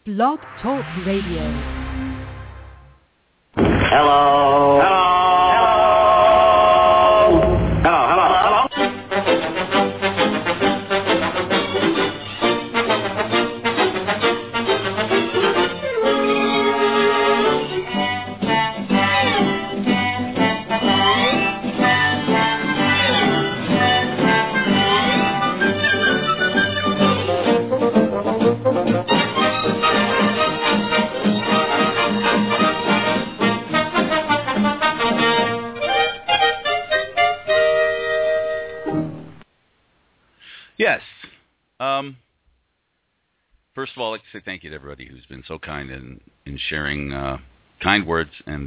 Blog Talk Radio. Hello. Hello. Hello. Hello. Hello. Yes. First of all, I'd like to say thank you to everybody who's been so kind in sharing kind words.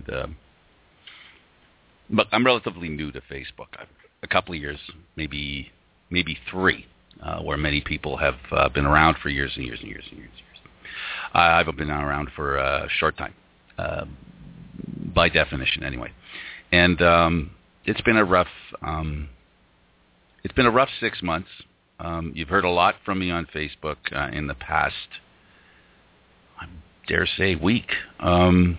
But I'm relatively new to Facebook. I've a couple of years, maybe three, where many people have been around for years and years and years and years. I've been around for a short time, by definition, anyway. And it's been a rough 6 months. You've heard a lot from me on Facebook in the past, I dare say, week. And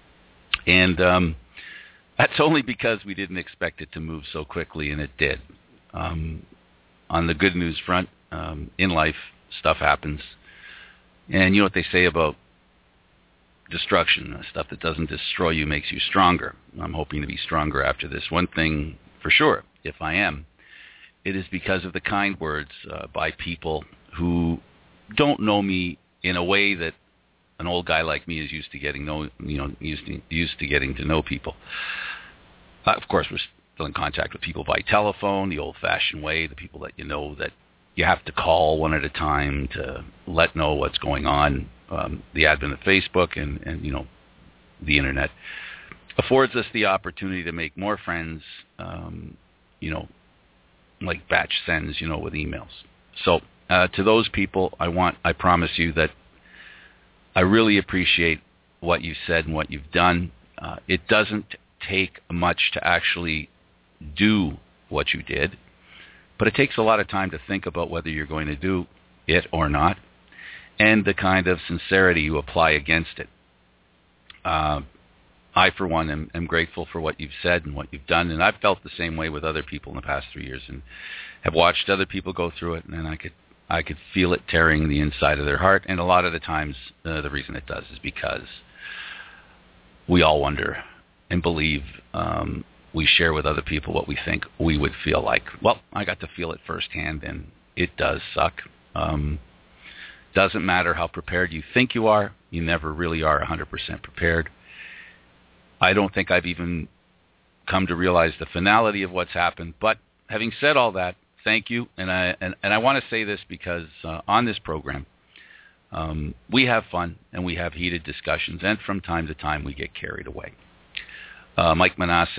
that's only because we didn't expect it to move so quickly, and it did. On the good news front, in life, stuff happens. And you know what they say about destruction, stuff that doesn't destroy you makes you stronger. I'm hoping to be stronger after this. One thing for sure, if I am, it is because of the kind words by people who don't know me in a way that an old guy like me is used to getting used to getting to know people. Of course, we're still in contact with people by telephone, the old-fashioned way, the people that you know that you have to call one at a time to know what's going on. The advent of Facebook and the internet affords us the opportunity to make more friends. Like batch sends, with emails. So to those people, I promise you that I really appreciate what you've said and what you've done. It doesn't take much to actually do what you did, but it takes a lot of time to think about whether you're going to do it or not, and the kind of sincerity you apply against it. I, for one, am grateful for what you've said and what you've done, and I've felt the same way with other people in the past 3 years, and have watched other people go through it, and I could feel it tearing the inside of their heart. And a lot of the times, the reason it does is because we all wonder and believe we share with other people what we think we would feel like. Well, I got to feel it firsthand, and it does suck. Doesn't matter how prepared you think you are, you never really are 100% prepared. I don't think I've even come to realize the finality of what's happened. But having said all that, thank you. And I want to say this because on this program, we have fun and we have heated discussions, and from time to time we get carried away. Mike Manasseh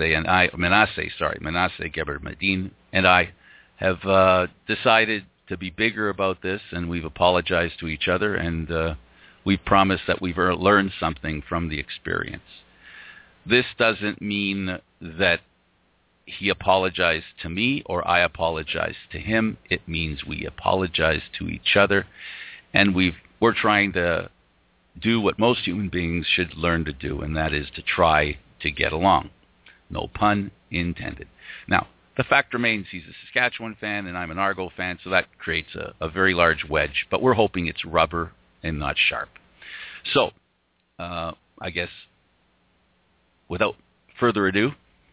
Geber-Medin and I have decided to be bigger about this, and we've apologized to each other, and we've promised that we've learned something from the experience. This doesn't mean that he apologized to me or I apologized to him. It means we apologize to each other, and we're trying to do what most human beings should learn to do, and that is to try to get along. No pun intended. Now, the fact remains he's a Saskatchewan fan and I'm an Argo fan, so that creates a very large wedge, but we're hoping it's rubber and not sharp. So, I guess, without further ado,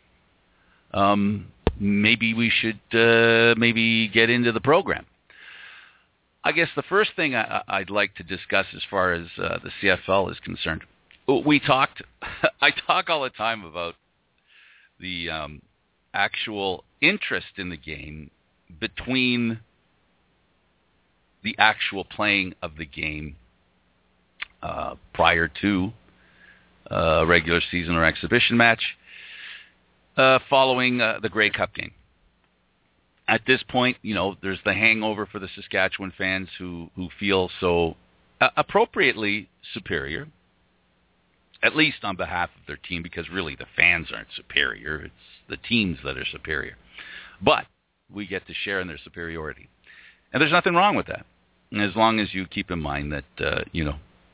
maybe we should get into the program. I guess the first thing I'd like to discuss as far as the CFL is concerned, I talk all the time about the actual interest in the game between the actual playing of the game prior to a regular season or exhibition match, following the Grey Cup game. At this point, there's the hangover for the Saskatchewan fans who feel so appropriately superior, at least on behalf of their team, because really the fans aren't superior. It's the teams that are superior. But we get to share in their superiority. And there's nothing wrong with that, as long as you keep in mind that,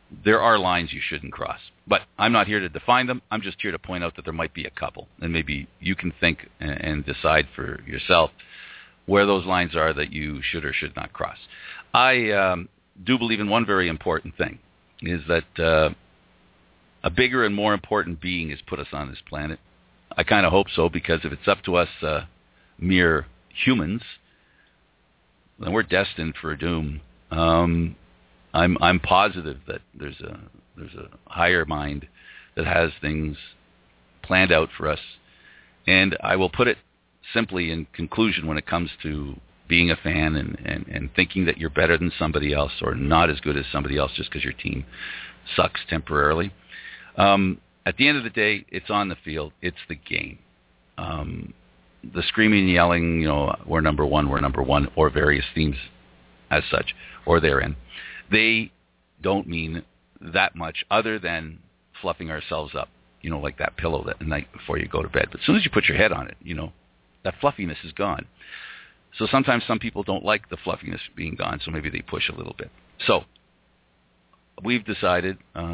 there are lines you shouldn't cross. But I'm not here to define them. I'm just here to point out that there might be a couple, and maybe you can think and decide for yourself where those lines are that you should or should not cross. I do believe in one very important thing, is that a bigger and more important being has put us on this planet. I kind of hope so, because if it's up to us mere humans, then we're destined for a doom. I'm positive that there's a higher mind that has things planned out for us. And I will put it simply in conclusion, when it comes to being a fan and thinking that you're better than somebody else or not as good as somebody else just because your team sucks temporarily. At the end of the day, it's on the field. It's the game. The screaming and yelling, we're number one, or various themes as such, or therein, they don't mean that much other than fluffing ourselves up, like that pillow that night before you go to bed. But as soon as you put your head on it, that fluffiness is gone. So sometimes some people don't like the fluffiness being gone, so maybe they push a little bit. So we've decided,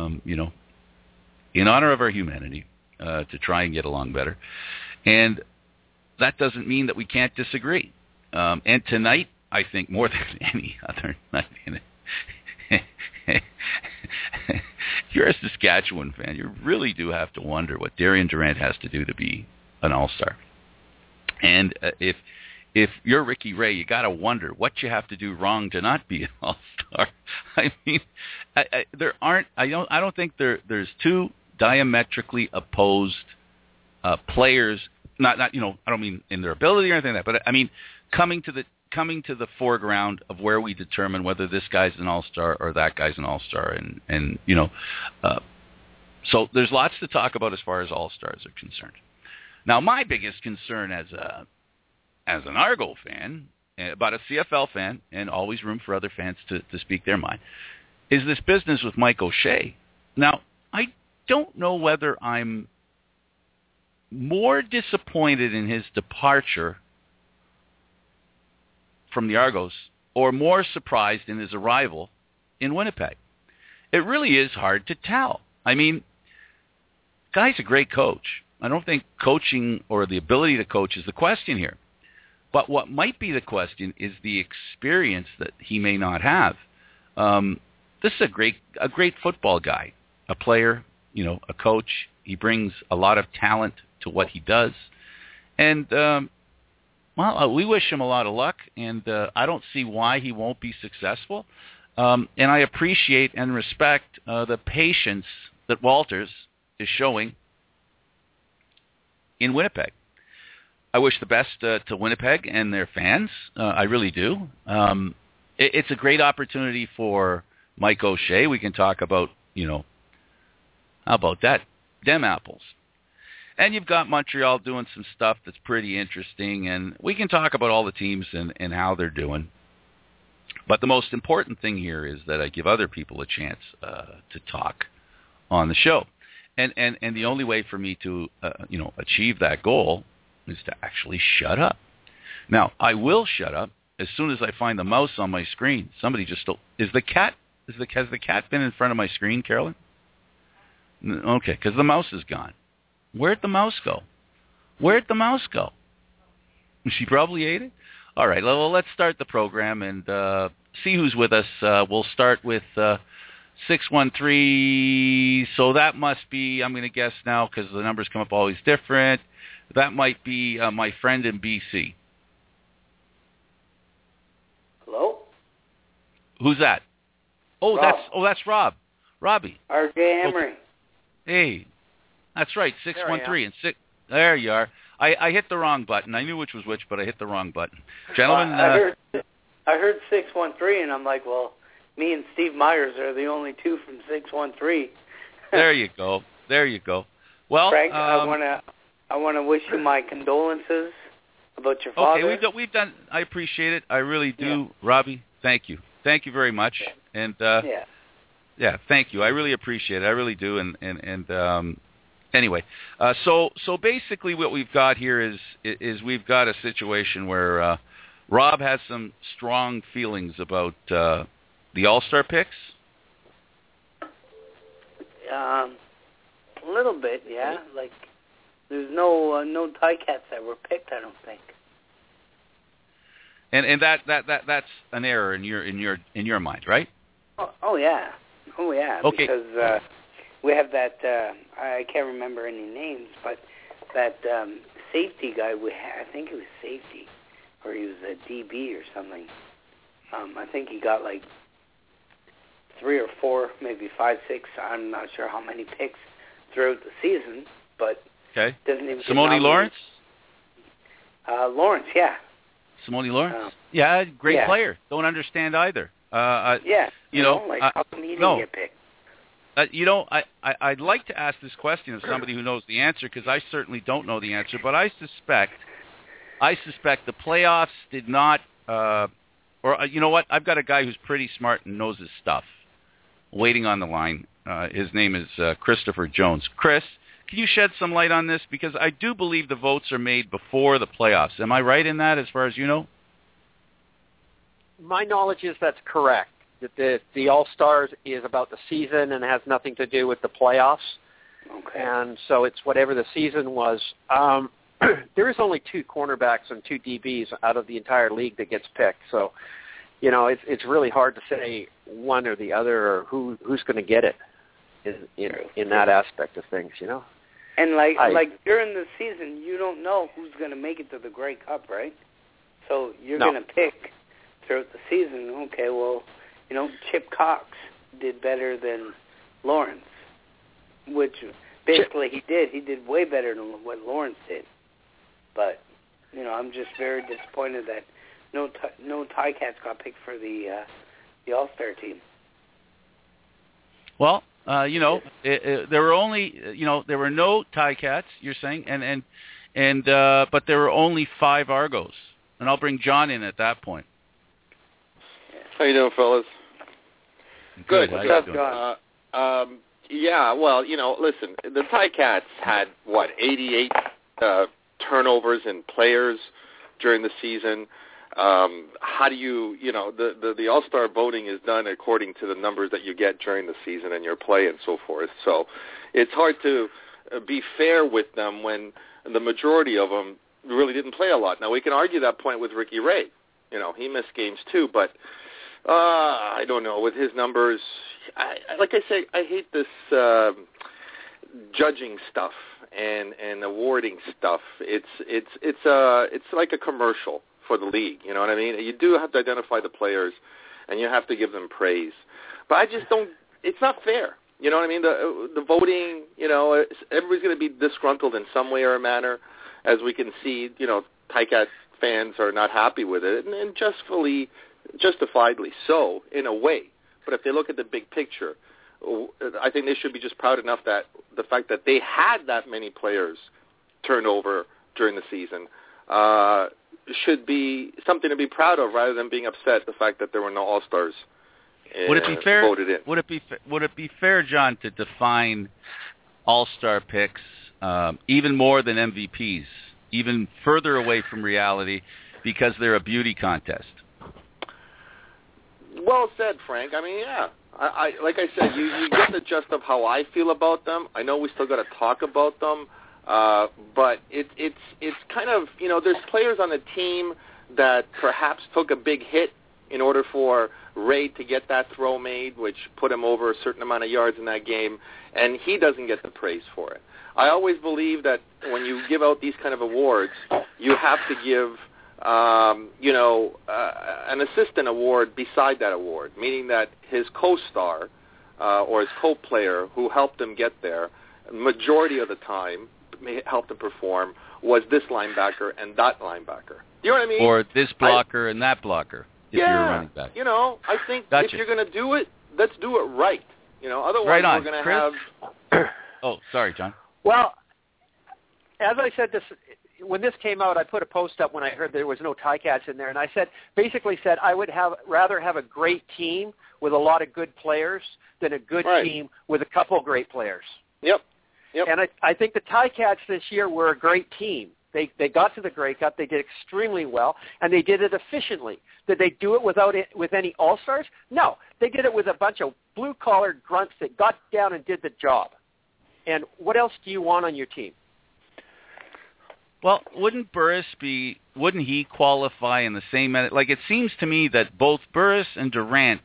in honor of our humanity, to try and get along better. And that doesn't mean that we can't disagree. And tonight, I think more than any other night in it, if you're a Saskatchewan fan, you really do have to wonder what Darian Durant has to do to be an all-star. And if you're Ricky Ray, you got to wonder what you have to do wrong to not be an all-star. I mean, I don't think there's two diametrically opposed players. Not I don't mean in their ability or anything like that, but I mean coming to the foreground of where we determine whether this guy's an all-star or that guy's an all-star, and so there's lots to talk about as far as all-stars are concerned. Now, my biggest concern as an Argo fan, but a CFL fan, and always room for other fans to speak their mind, is this business with Mike O'Shea. Now, I don't know whether I'm more disappointed in his departure from the Argos or more surprised in his arrival in Winnipeg. It really is hard to tell. I mean, guy's a great coach. I don't think coaching or the ability to coach is the question here. But what might be the question is the experience that he may not have. This is a great football guy, a player, a coach. He brings a lot of talent to what he does. And, we wish him a lot of luck, and I don't see why he won't be successful. And I appreciate and respect the patience that Walters is showing in Winnipeg. I wish the best to Winnipeg and their fans. I really do. It's a great opportunity for Mike O'Shea. We can talk about, how about that? Dem apples. And you've got Montreal doing some stuff that's pretty interesting, and we can talk about all the teams and how they're doing. But the most important thing here is that I give other people a chance to talk on the show. And the only way for me to, achieve that goal is to actually shut up. Now, I will shut up as soon as I find the mouse on my screen. Somebody just stole. Has the cat been in front of my screen, Carolyn? Okay, because the mouse is gone. Where'd the mouse go? She probably ate it? All right, well, let's start the program and see who's with us. We'll start with 613. So that must be, I'm going to guess now because the numbers come up always different. That might be my friend in BC. Hello? Who's that? Oh, Rob. That's Rob. Robbie. RJ Emery. Hey, that's right. 613 and 6. There you are. I hit the wrong button. I knew which was which, but I hit the wrong button. Gentlemen, I heard 613, and I'm like, well, me and Steve Myers are the only two from 613. There you go. Well, Frank, I want to wish you my condolences about your father. Okay, we've done. I appreciate it. I really do, yeah. Robbie. Thank you very much. Yeah. And yeah, thank you. I really appreciate it. I really do. And anyway, so basically, what we've got here is we've got a situation where Rob has some strong feelings about the All-Star picks. A little bit, yeah. Like, there's no Ticats that were picked, I don't think. And that's an error in your mind, right? Oh yeah. Okay. Because we have that. I can't remember any names, but that safety guy we had. I think it was safety, or he was a DB or something. I think he got like 3 or 4, maybe 5, 6. I'm not sure how many picks throughout the season, but doesn't even. Simone Lawrence. Lawrence, yeah. Simone Lawrence? Yeah, great player. Don't understand either. Yeah. You know, like, how come he didn't get picked? You know, I'd like to ask this question of somebody who knows the answer, because I certainly don't know the answer, but I suspect the playoffs did not, or you know what? I've got a guy who's pretty smart and knows his stuff waiting on the line. His name is Christopher Jones. Chris, can you shed some light on this? Because I do believe the votes are made before the playoffs. Am I right in that, as far as you know? My knowledge is that's correct, that the All-Stars is about the season and has nothing to do with the playoffs. Okay. And so it's whatever the season was. There is only 2 cornerbacks and 2 DBs out of the entire league that gets picked. So, you know, it's really hard to say one or the other or who's going to get it in that aspect of things, you know. And like during the season, you don't know who's going to make it to the Grey Cup, right? So you're going to pick throughout the season. Okay, well, you know, Chip Cox did better than Lawrence, which basically he did. He did way better than what Lawrence did. But you know, I'm just very disappointed that no Ticats got picked for the All-Star team. Well, you know, there were only, you know, there were no Ticats, you're saying, and but there were only 5 Argos, and I'll bring John in at that point. How you doing, fellas? Good. What's up, John? Yeah, well, you know, listen, the Ticats had, 88 turnovers in players during the season. How do you know, the All-Star voting is done according to the numbers that you get during the season and your play and so forth. So it's hard to be fair with them when the majority of them really didn't play a lot. Now, we can argue that point with Ricky Ray. You know, he missed games too, but I don't know. With his numbers, like I say, I hate this judging stuff and awarding stuff. It's like a commercial for the league. You know what I mean? You do have to identify the players, and you have to give them praise. But I just don't. It's not fair. You know what I mean? The voting. You know, everybody's going to be disgruntled in some way or manner, as we can see. You know, Ticat fans are not happy with it, and justifiably so in a way. But if they look at the big picture, I think they should be just proud enough that the fact that they had that many players turn over during the season should be something to be proud of, rather than being upset at the fact that there were no All-Stars would it be fair, voted in. Would it be fair, John, to define All-Star picks even more than MVPs, even further away from reality, because they're a beauty contest? Well said, Frank. I mean, yeah. I like I said, you get the gist of how I feel about them. I know we still got to talk about them, but it's kind of, you know, there's players on the team that perhaps took a big hit in order for Ray to get that throw made, which put him over a certain amount of yards in that game, and he doesn't get the praise for it. I always believe that when you give out these kind of awards, you have to give an assistant award beside that award, meaning that his co-star or his co-player who helped him get there, majority of the time helped him perform, was this linebacker and that linebacker. You know what I mean? Or this blocker and that blocker, if you're a running back. You know, I think if you're going to do it, let's do it right. You know, otherwise right on. We're going to have... Oh, sorry, John. Well, as I said, when this came out, I put a post up when I heard there was no Ticats in there, and I basically said I would rather have a great team with a lot of good players than a good team with a couple great players. Yep. And I think the Ticats this year were a great team. They got to the Grey Cup. They did extremely well, and they did it efficiently. Did they do it with any All-Stars? No. They did it with a bunch of blue-collar grunts that got down and did the job. And what else do you want on your team? Well, wouldn't he qualify in the same, like it seems to me that both Burris and Durant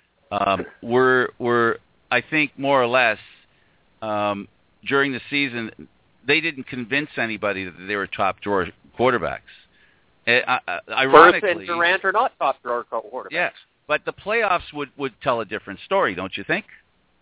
were, I think, more or less, during the season, they didn't convince anybody that they were top drawer quarterbacks. Ironically, Burris and Durant are not top drawer quarterbacks. Yeah, but the playoffs would tell a different story, don't you think?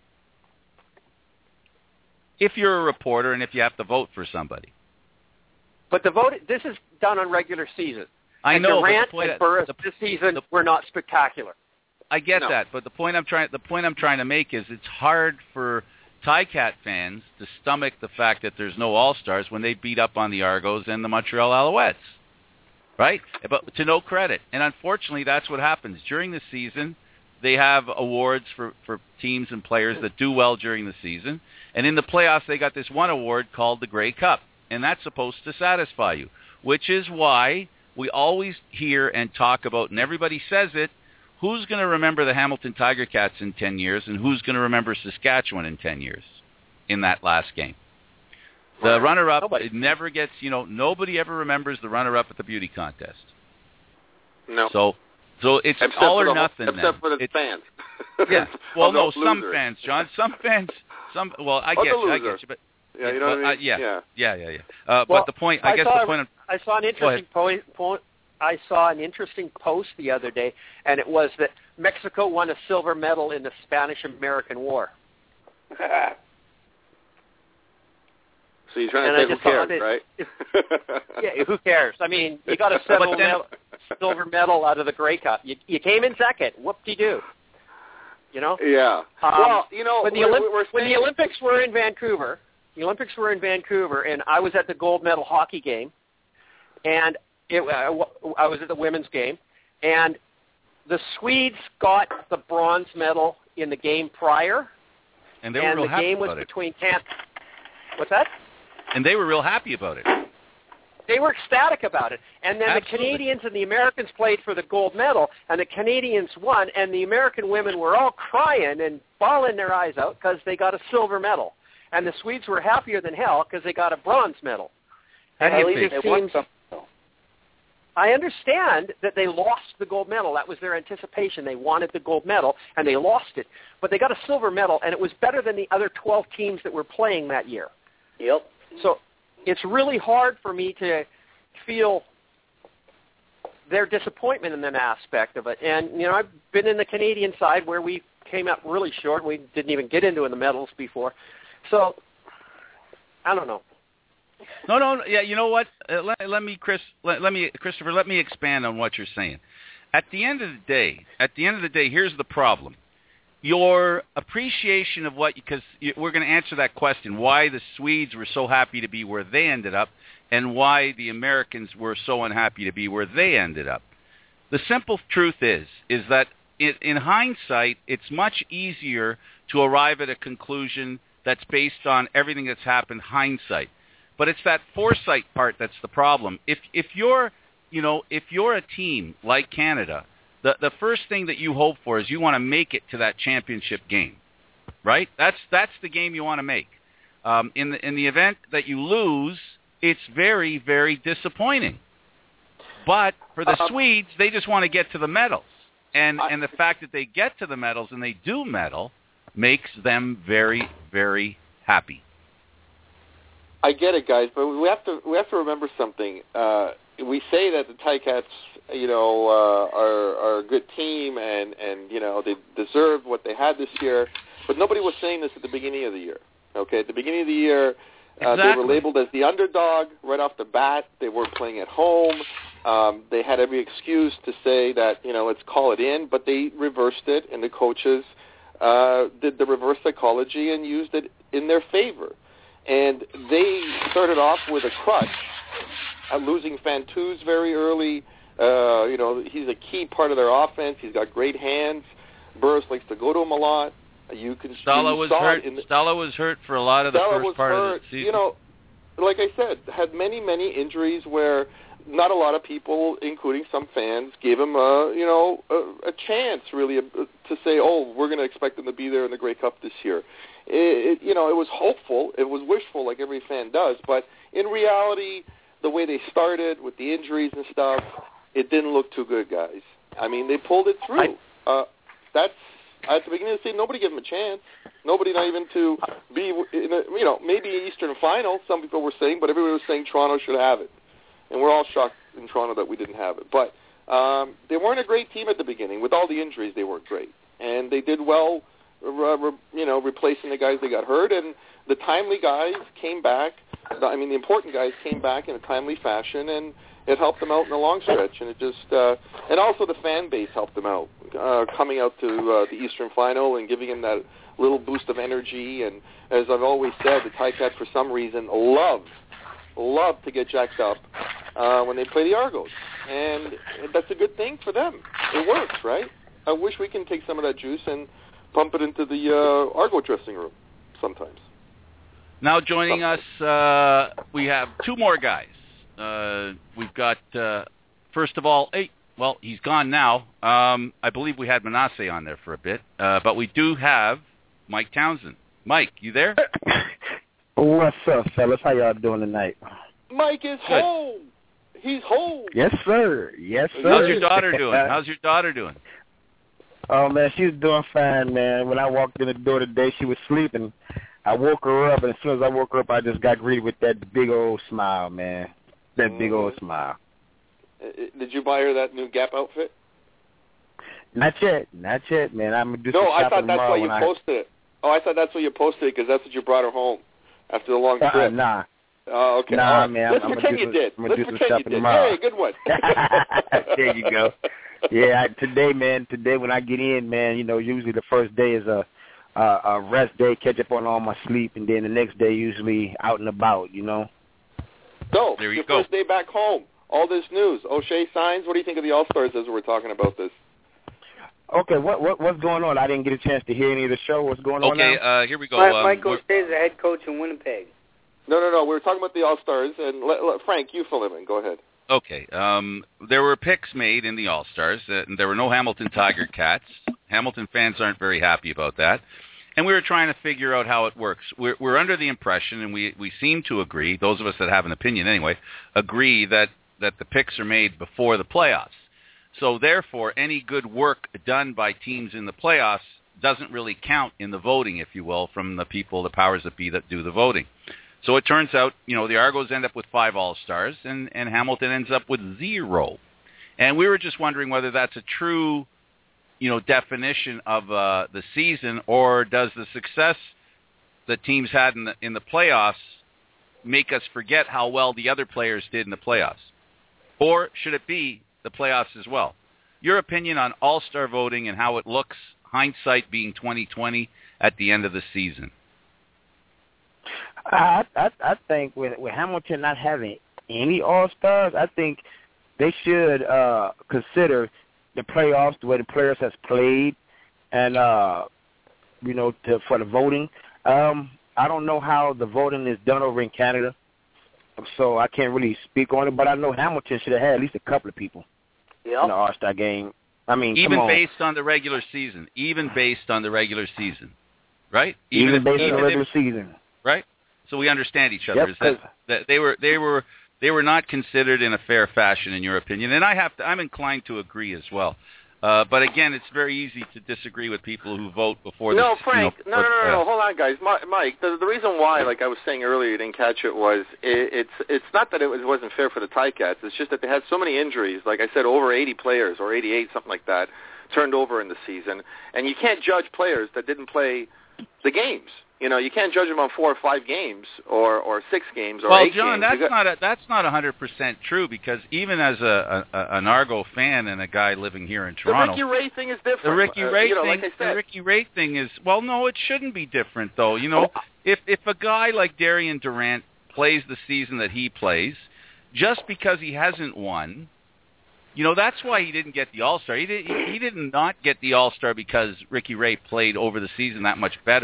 If you're a reporter and if you have to vote for somebody. But this is done on regular season. I know. Durant and Burris this season were not spectacular. I get that, but the point I'm trying to make is it's hard for Ticat fans to stomach the fact that there's no All-Stars when they beat up on the Argos and the Montreal Alouettes, right? But to no credit, and unfortunately, that's what happens during the season. They have awards for teams and players that do well during the season, and in the playoffs, they got this one award called the Grey Cup. And that's supposed to satisfy you, which is why we always hear and talk about, and everybody says it, who's going to remember the Hamilton Tiger Cats in 10 years and who's going to remember Saskatchewan in 10 years in that last game. The runner-up, it never gets, nobody ever remembers the runner-up at the beauty contest. No. So it's except all or nothing. Except for the fans. Yeah. Well, no, some fans, John. Some fans, well, I get you, but... Yeah, you know what I mean? Yeah. But the point, I saw an interesting I saw an interesting post the other day, and it was that Mexico won a silver medal in the Spanish-American War. So you're trying to say who cares, right? Yeah, who cares? I mean, you got a silver medal out of the Grey Cup. You came in second. Whoop-de-doo. Yeah. When the Olympics were in Vancouver. The Olympics were in Vancouver, and I was at the gold medal hockey game, and I was at the women's game, and the Swedes got the bronze medal in the game prior, and they were real happy game was about between Canada. What's that? And they were real happy about it. They were ecstatic about it. And then Absolutely. The Canadians and the Americans played for the gold medal, and the Canadians won, and the American women were all crying and bawling their eyes out because they got a silver medal. And the Swedes were happier than hell because they got a bronze medal. And it just seems, I understand that they lost the gold medal. That was their anticipation. They wanted the gold medal, and they lost it. But they got a silver medal, and it was better than the other 12 teams that were playing that year. Yep. So it's really hard for me to feel their disappointment in that aspect of it. And, I've been in the Canadian side where we came up really short. We didn't even get into the medals before. So, I don't know. No. Yeah, you know what? Christopher, let me expand on what you're saying. At the end of the day, here's the problem. Your appreciation of because we're going to answer that question, why the Swedes were so happy to be where they ended up and why the Americans were so unhappy to be where they ended up. The simple truth is that in hindsight, it's much easier to arrive at a conclusion that's based on everything that's happened hindsight. But it's that foresight part that's the problem. If you're a team like Canada, the first thing that you hope for is you want to make it to that championship game, right? That's the game you want to make. In the event that you lose, it's very, very disappointing. But for the Swedes, they just want to get to the medals. And the fact that they get to the medals and they do medal makes them very, very happy. I get it, guys, but we have to remember something. We say that the Ticats, are a good team, and they deserve what they had this year. But nobody was saying this at the beginning of the year. Okay, at the beginning of the year, exactly. They were labeled as the underdog right off the bat. They weren't playing at home. They had every excuse to say that let's call it in, but they reversed it, and the coaches did the reverse psychology and used it in their favor. And they started off with a crutch, losing Fantuz very early. He's a key part of their offense. He's got great hands. Burris likes to go to him a lot. Stala was hurt. Stala was hurt for a lot of the first part of the season. like I said, had many injuries where not a lot of people, including some fans, gave him a chance really to say, oh, we're going to expect them to be there in the Grey Cup this year. It was hopeful, it was wishful, like every fan does, but in reality, the way they started with the injuries and stuff, it didn't look too good, guys. I mean, they pulled it through. That's at the beginning of the season. Nobody gave them a chance. Nobody, not even to be in maybe an Eastern final. Some people were saying, but everybody was saying Toronto should have it, and we're all shocked in Toronto that we didn't have it. But they weren't a great team at the beginning. With all the injuries, they weren't great, and they did well. Replacing the guys they got hurt, and the timely guys came back. The important guys came back in a timely fashion, and it helped them out in the long stretch. And it just, and also the fan base helped them out, coming out to the Eastern Final and giving them that little boost of energy. And as I've always said, the Ticats, for some reason, love to get jacked up when they play the Argos, and that's a good thing for them. It works, right? I wish we can take some of that juice and pump it into the Argo dressing room sometimes. Now joining us, we have two more guys. We've got, first of all, he's gone now. I believe we had Manasseh on there for a bit. But we do have Mike Townsend. Mike, you there? What's up, fellas? How y'all doing tonight? Mike is good. Home. He's home. Yes, sir. Yes, sir. How's your daughter doing? Oh, man, she's doing fine, man. When I walked in the door today, she was sleeping. I woke her up, and as soon as I woke her up, I just got greeted with that big old smile, man. That big old smile. Did you buy her that new Gap outfit? Not yet, man. I'm going to do some I shopping thought that's tomorrow why you posted it. Oh, I thought that's why you posted it, because that's what you brought her home after the long trip. Nah. Oh, okay. Nah, right. man. Let's pretend you did. I'm going to do some shopping tomorrow. Hey, good one. There you go. Yeah, today when I get in, man, usually the first day is a rest day, catch up on all my sleep, and then the next day usually out and about, So, there you your go. first day back home, all this news, O'Shea signs, what do you think of the All-Stars as we're talking about this? Okay, what's going on? I didn't get a chance to hear any of the show. What's going on now? Okay, here we go. Mike O'Shea is the head coach in Winnipeg. No, we were talking about the All-Stars, and Frank, you fill him in. Go ahead. Okay. There were picks made in the All-Stars, and there were no Hamilton Tiger Cats. Hamilton fans aren't very happy about that. And we were trying to figure out how it works. We're under the impression, and we seem to agree, those of us that have an opinion anyway, agree that the picks are made before the playoffs. So therefore, any good work done by teams in the playoffs doesn't really count in the voting, if you will, from the people, the powers that be that do the voting. So it turns out, the Argos end up with 5 All-Stars, and Hamilton ends up with 0. And we were just wondering whether that's a true, definition of the season, or does the success that teams had in the playoffs make us forget how well the other players did in the playoffs? Or should it be the playoffs as well? Your opinion on All-Star voting and how it looks, hindsight being 20/20 at the end of the season. I think with Hamilton not having any All-Stars, I think they should consider the playoffs, the way the players has played, and for the voting. I don't know how the voting is done over in Canada, so I can't really speak on it. But I know Hamilton should have had at least a couple of people in the All-Star game. I mean, even based on the regular season, right? Even based on the regular season, right? So we understand each other. Yep, that they were not considered in a fair fashion, in your opinion, and I'm inclined to agree as well. But again, it's very easy to disagree with people who vote before. No, Frank. No. Hold on, guys. Mike, the reason why, like I was saying earlier, you didn't catch it was it's not that it wasn't fair for the Ticats. It's just that they had so many injuries. Like I said, over 80 players or 88, something like that, turned over in the season, and you can't judge players that didn't play the games. You can't judge them on 4 or 5 games or 6 games or 8 games. Well, John, that's not 100% true, because even as an Argo fan and a guy living here in Toronto, the Ricky Ray thing is different. The Ricky Ray thing, like I said. the Ricky Ray thing is, well, no, it shouldn't be different though. If a guy like Darian Durant plays the season that he plays, just because he hasn't won, that's why he didn't get the All-Star. He did not get the All-Star because Ricky Ray played over the season that much better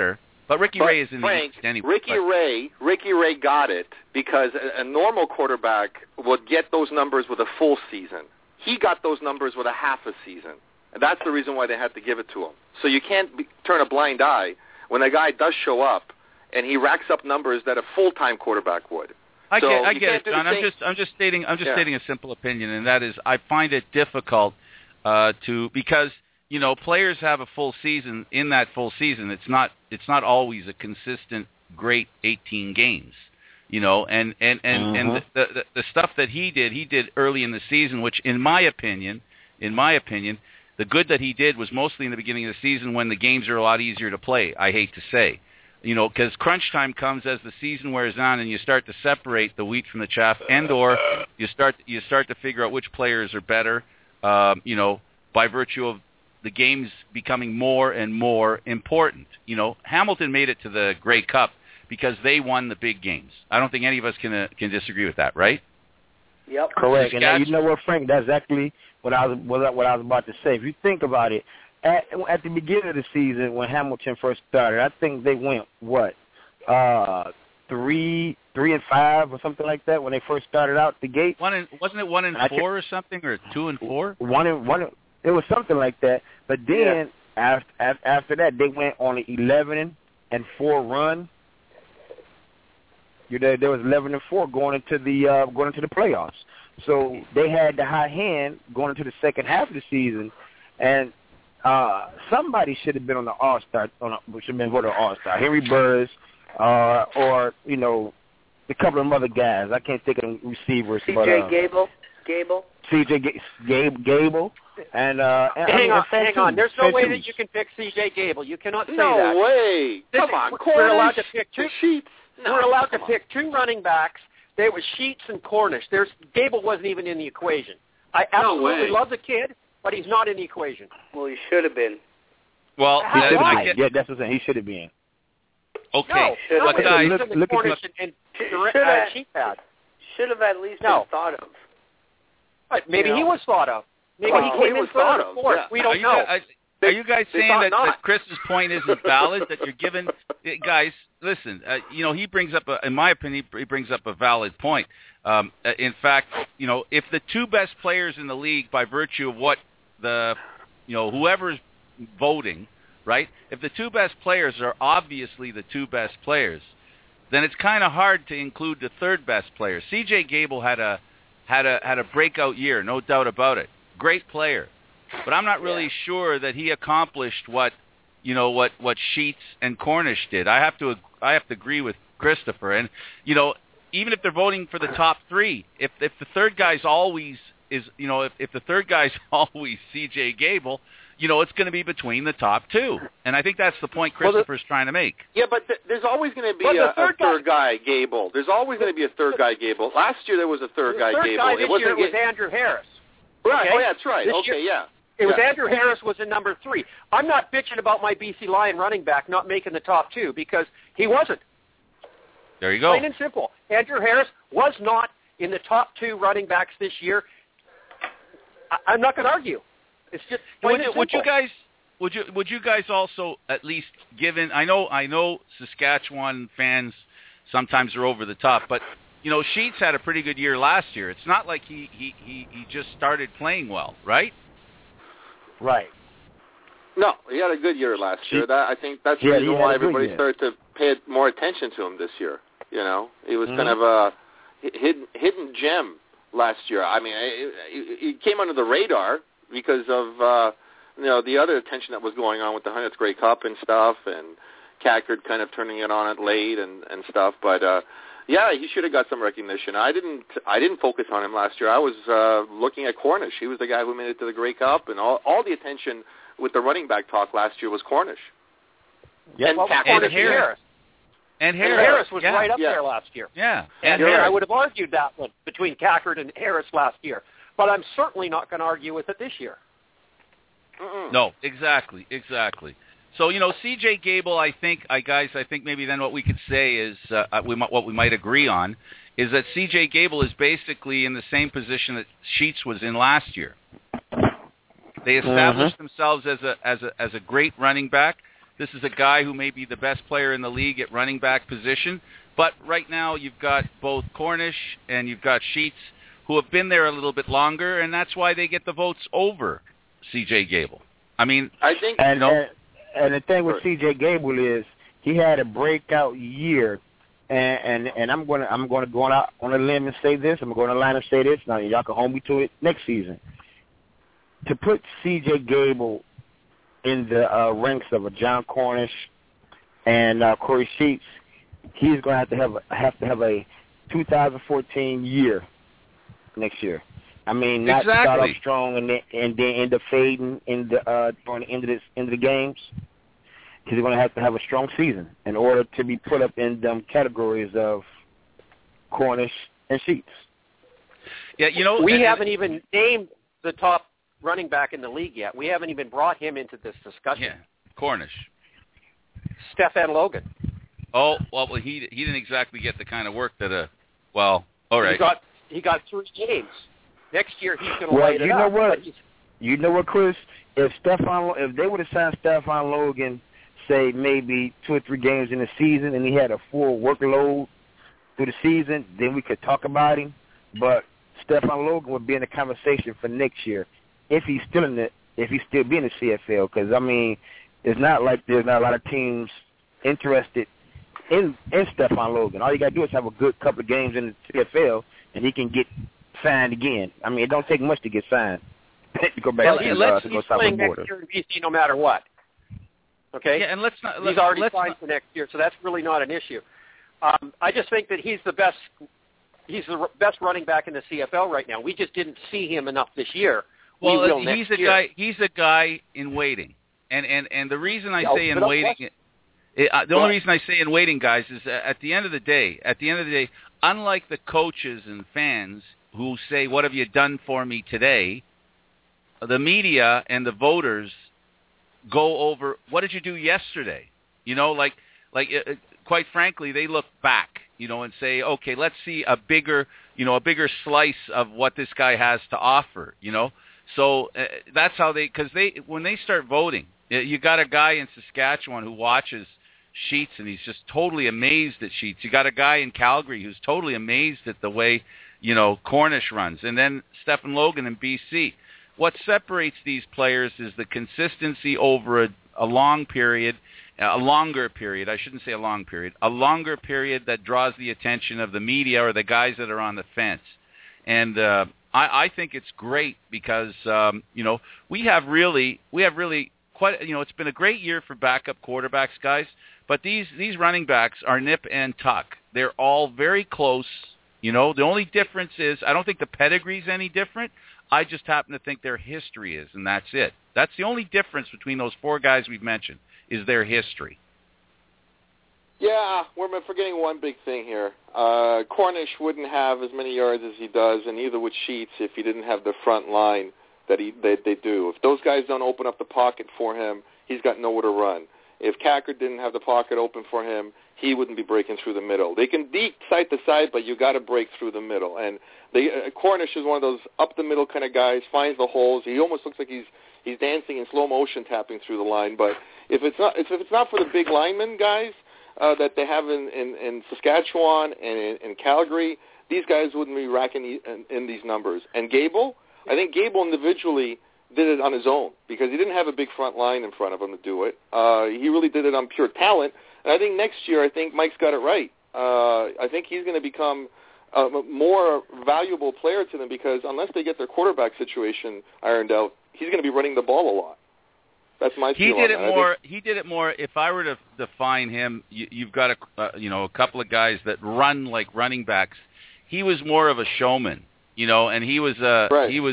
But Ricky Ray is in Frank, the East anyway. Ricky Ray got it because a normal quarterback would get those numbers with a full season. He got those numbers with a half a season. And that's the reason why they had to give it to him. So you can't turn a blind eye when a guy does show up and he racks up numbers that a full-time quarterback would. I get it, John. I'm just stating a simple opinion, and that is I find it difficult because players have a full season. In that full season, it's not always a consistent great 18 games. And the stuff that he did early in the season, which in my opinion, the good that he did was mostly in the beginning of the season when the games are a lot easier to play. I hate to say. Because crunch time comes as the season wears on, and you start to separate the wheat from the chaff, and/or you start to figure out which players are better, by virtue of the games becoming more and more important. Hamilton made it to the Grey Cup because they won the big games. I don't think any of us can disagree with that, right? Yep. Correct. And you know what, Frank? That's exactly what I was about to say. If you think about it. At the beginning of the season, when Hamilton first started, I think they went 3-5 or something like that when they first started out the gate. Wasn't it 1-4 or something, or 2-4? 1. It was something like that. But then after that, they went on an 11-4 run. There was 11-4 going into the playoffs. So they had the hot hand going into the second half of the season, and somebody should have been on the All-Star. Should have been voted All-Star. Henry Burris, or a couple of other guys. I can't think of receivers. C.J. Gable. C.J. Gable. And hang on. There's no way that you can pick C.J. Gable. You cannot say that. No way. Come on, Cornish. We're allowed to pick two. Sheets. We're allowed to pick two running backs. There was Sheets and Cornish. Gable wasn't even in the equation. I absolutely love the kid, but he's not in the equation. Well, he should have been. Well, that's what I'm saying. He should have been. Okay. Look Cornish and Sheets had. Should have at least been thought of. But maybe he was thought of. Maybe he came in third or fourth. Yeah. We don't know. Are you guys saying that Chris's point isn't valid? That you're giving guys? Listen, he brings up, in my opinion, he brings up a valid point. In fact, if the two best players in the league, by virtue of what whoever's voting, right? If the two best players are obviously the two best players, then it's kind of hard to include the third best player. C.J. Gable had a breakout year, no doubt about it. Great player. But I'm not really sure that he accomplished what Sheets and Cornish did. I have to agree with Christopher. And even if they're voting for the top three, if the third guy's always if the third guy's always C.J. Gable, it's going to be between the top two. And I think that's the point Christopher's trying to make. Yeah, but there's always going to be a third guy, Gable. There's always going to be a third guy, Gable. Last year there was a third guy, Gable. Guy this year was Andrew Harris. Right. Okay? Oh, yeah, that's right. It was Andrew Harris was in number 3. I'm not bitching about my BC Lion running back not making the top 2 because he wasn't. There you go. Plain and simple. Andrew Harris was not in the top 2 running backs this year. I'm not going to argue. It's just plain and simple. Would you guys also at least given? I know Saskatchewan fans sometimes are over the top, but Sheets had a pretty good year last year. It's not like he just started playing well, right? Right. No, he had a good year last year. I think that's the reason why everybody started to pay more attention to him this year. He was kind of a hidden gem last year. I mean, he came under the radar because of the other attention that was going on with the 100th Grey Cup and stuff, and Cackard kind of turning it on it late and stuff. But he should have got some recognition. I didn't focus on him last year. I was looking at Cornish. He was the guy who made it to the Grey Cup, and all the attention with the running back talk last year was Cornish. Yeah, and Harris. And Harris was right up there last year. Yeah, and I would have argued that one between Cackard and Harris last year, but I'm certainly not going to argue with it this year. No, exactly. So C.J. Gable, I think maybe then what we could say is what we might agree on is that C.J. Gable is basically in the same position that Sheets was in last year. They established themselves as a great running back. This is a guy who may be the best player in the league at running back position. But right now you've got both Cornish and you've got Sheets who have been there a little bit longer, and that's why they get the votes over C.J. Gable. I mean, I think and the thing with C.J. Gable is he had a breakout year, and I'm going to go out on a limb and say this. I'm going to line and say this. Now y'all can hold me to it next season. To put C.J. Gable in the ranks of a John Cornish and Corey Sheets, he's going to have to have a 2014 year next year. I mean, not start off strong and then end up fading in the during the end of the games. He's going to have a strong season in order to be put up in them categories of Cornish and Sheets. Yeah, you know, we haven't even named the top running back in the league yet. We haven't even brought him into this discussion. Yeah, Cornish. Stefan Logan. Oh, well, he didn't exactly get the kind of work that all right. He got 3 games. Next year he's going to light it up. You know what? You know what, Chris? If they would have signed Stefan Logan, say maybe 2 or 3 games in the season, and he had a full workload through the season, then we could talk about him. But Stefan Logan would be in the conversation for next year if he's still in the CFL. Because I mean, it's not like there's not a lot of teams interested in Stefan Logan. All you got to do is have a good couple of games in the CFL, and he can get signed again. I mean, it don't take much to get signed. To go back to go south of the border. Next year in BC no matter what. Okay? Yeah, and he's already signed for next year, so that's really not an issue. I just think that he's the best running back in the CFL right now. We just didn't see him enough this year. Well, he's a guy in waiting. And the reason I say in waiting the only reason I say in waiting, guys, is at the end of the day, unlike the coaches and fans who say, "What have you done for me today?" the media and the voters go over, "What did you do yesterday?" You know, quite frankly, they look back, you know, and say, "Okay, let's see a bigger slice of what this guy has to offer," you know. So that's how when they start voting, you got a guy in Saskatchewan who watches Sheets, and he's just totally amazed at Sheets. You got a guy in Calgary who's totally amazed at the way, you know, Cornish runs. And then Stefan Logan in BC. What separates these players is the consistency over a longer period, a longer period that draws the attention of the media or the guys that are on the fence. And I think it's great because, you know, we have really quite, you know, it's been a great year for backup quarterbacks, guys. But these running backs are nip and tuck. They're all very close. You know, the only difference is I don't think the pedigree's any different. I just happen to think their history is, and that's it. That's the only difference between those 4 guys we've mentioned is their history. Yeah, we're forgetting one big thing here. Cornish wouldn't have as many yards as he does, and neither would Sheets if he didn't have the front line that they do. If those guys don't open up the pocket for him, he's got nowhere to run. If Cackard didn't have the pocket open for him, he wouldn't be breaking through the middle. They can beat side to side, but you got to break through the middle. And Cornish is one of those up the middle kind of guys. Finds the holes. He almost looks like he's dancing in slow motion, tapping through the line. But if it's not for the big linemen guys that they have in Saskatchewan and in Calgary, these guys wouldn't be racking in these numbers. And Gable, I think Gable individually did it on his own because he didn't have a big front line in front of him to do it. He really did it on pure talent. And I think next year, Mike's got it right. I think he's going to become a more valuable player to them because unless they get their quarterback situation ironed out, he's going to be running the ball a lot. That's my feeling. He did it more. If I were to define him, you've got a couple of guys that run like running backs. He was more of a showman, you know, and he was a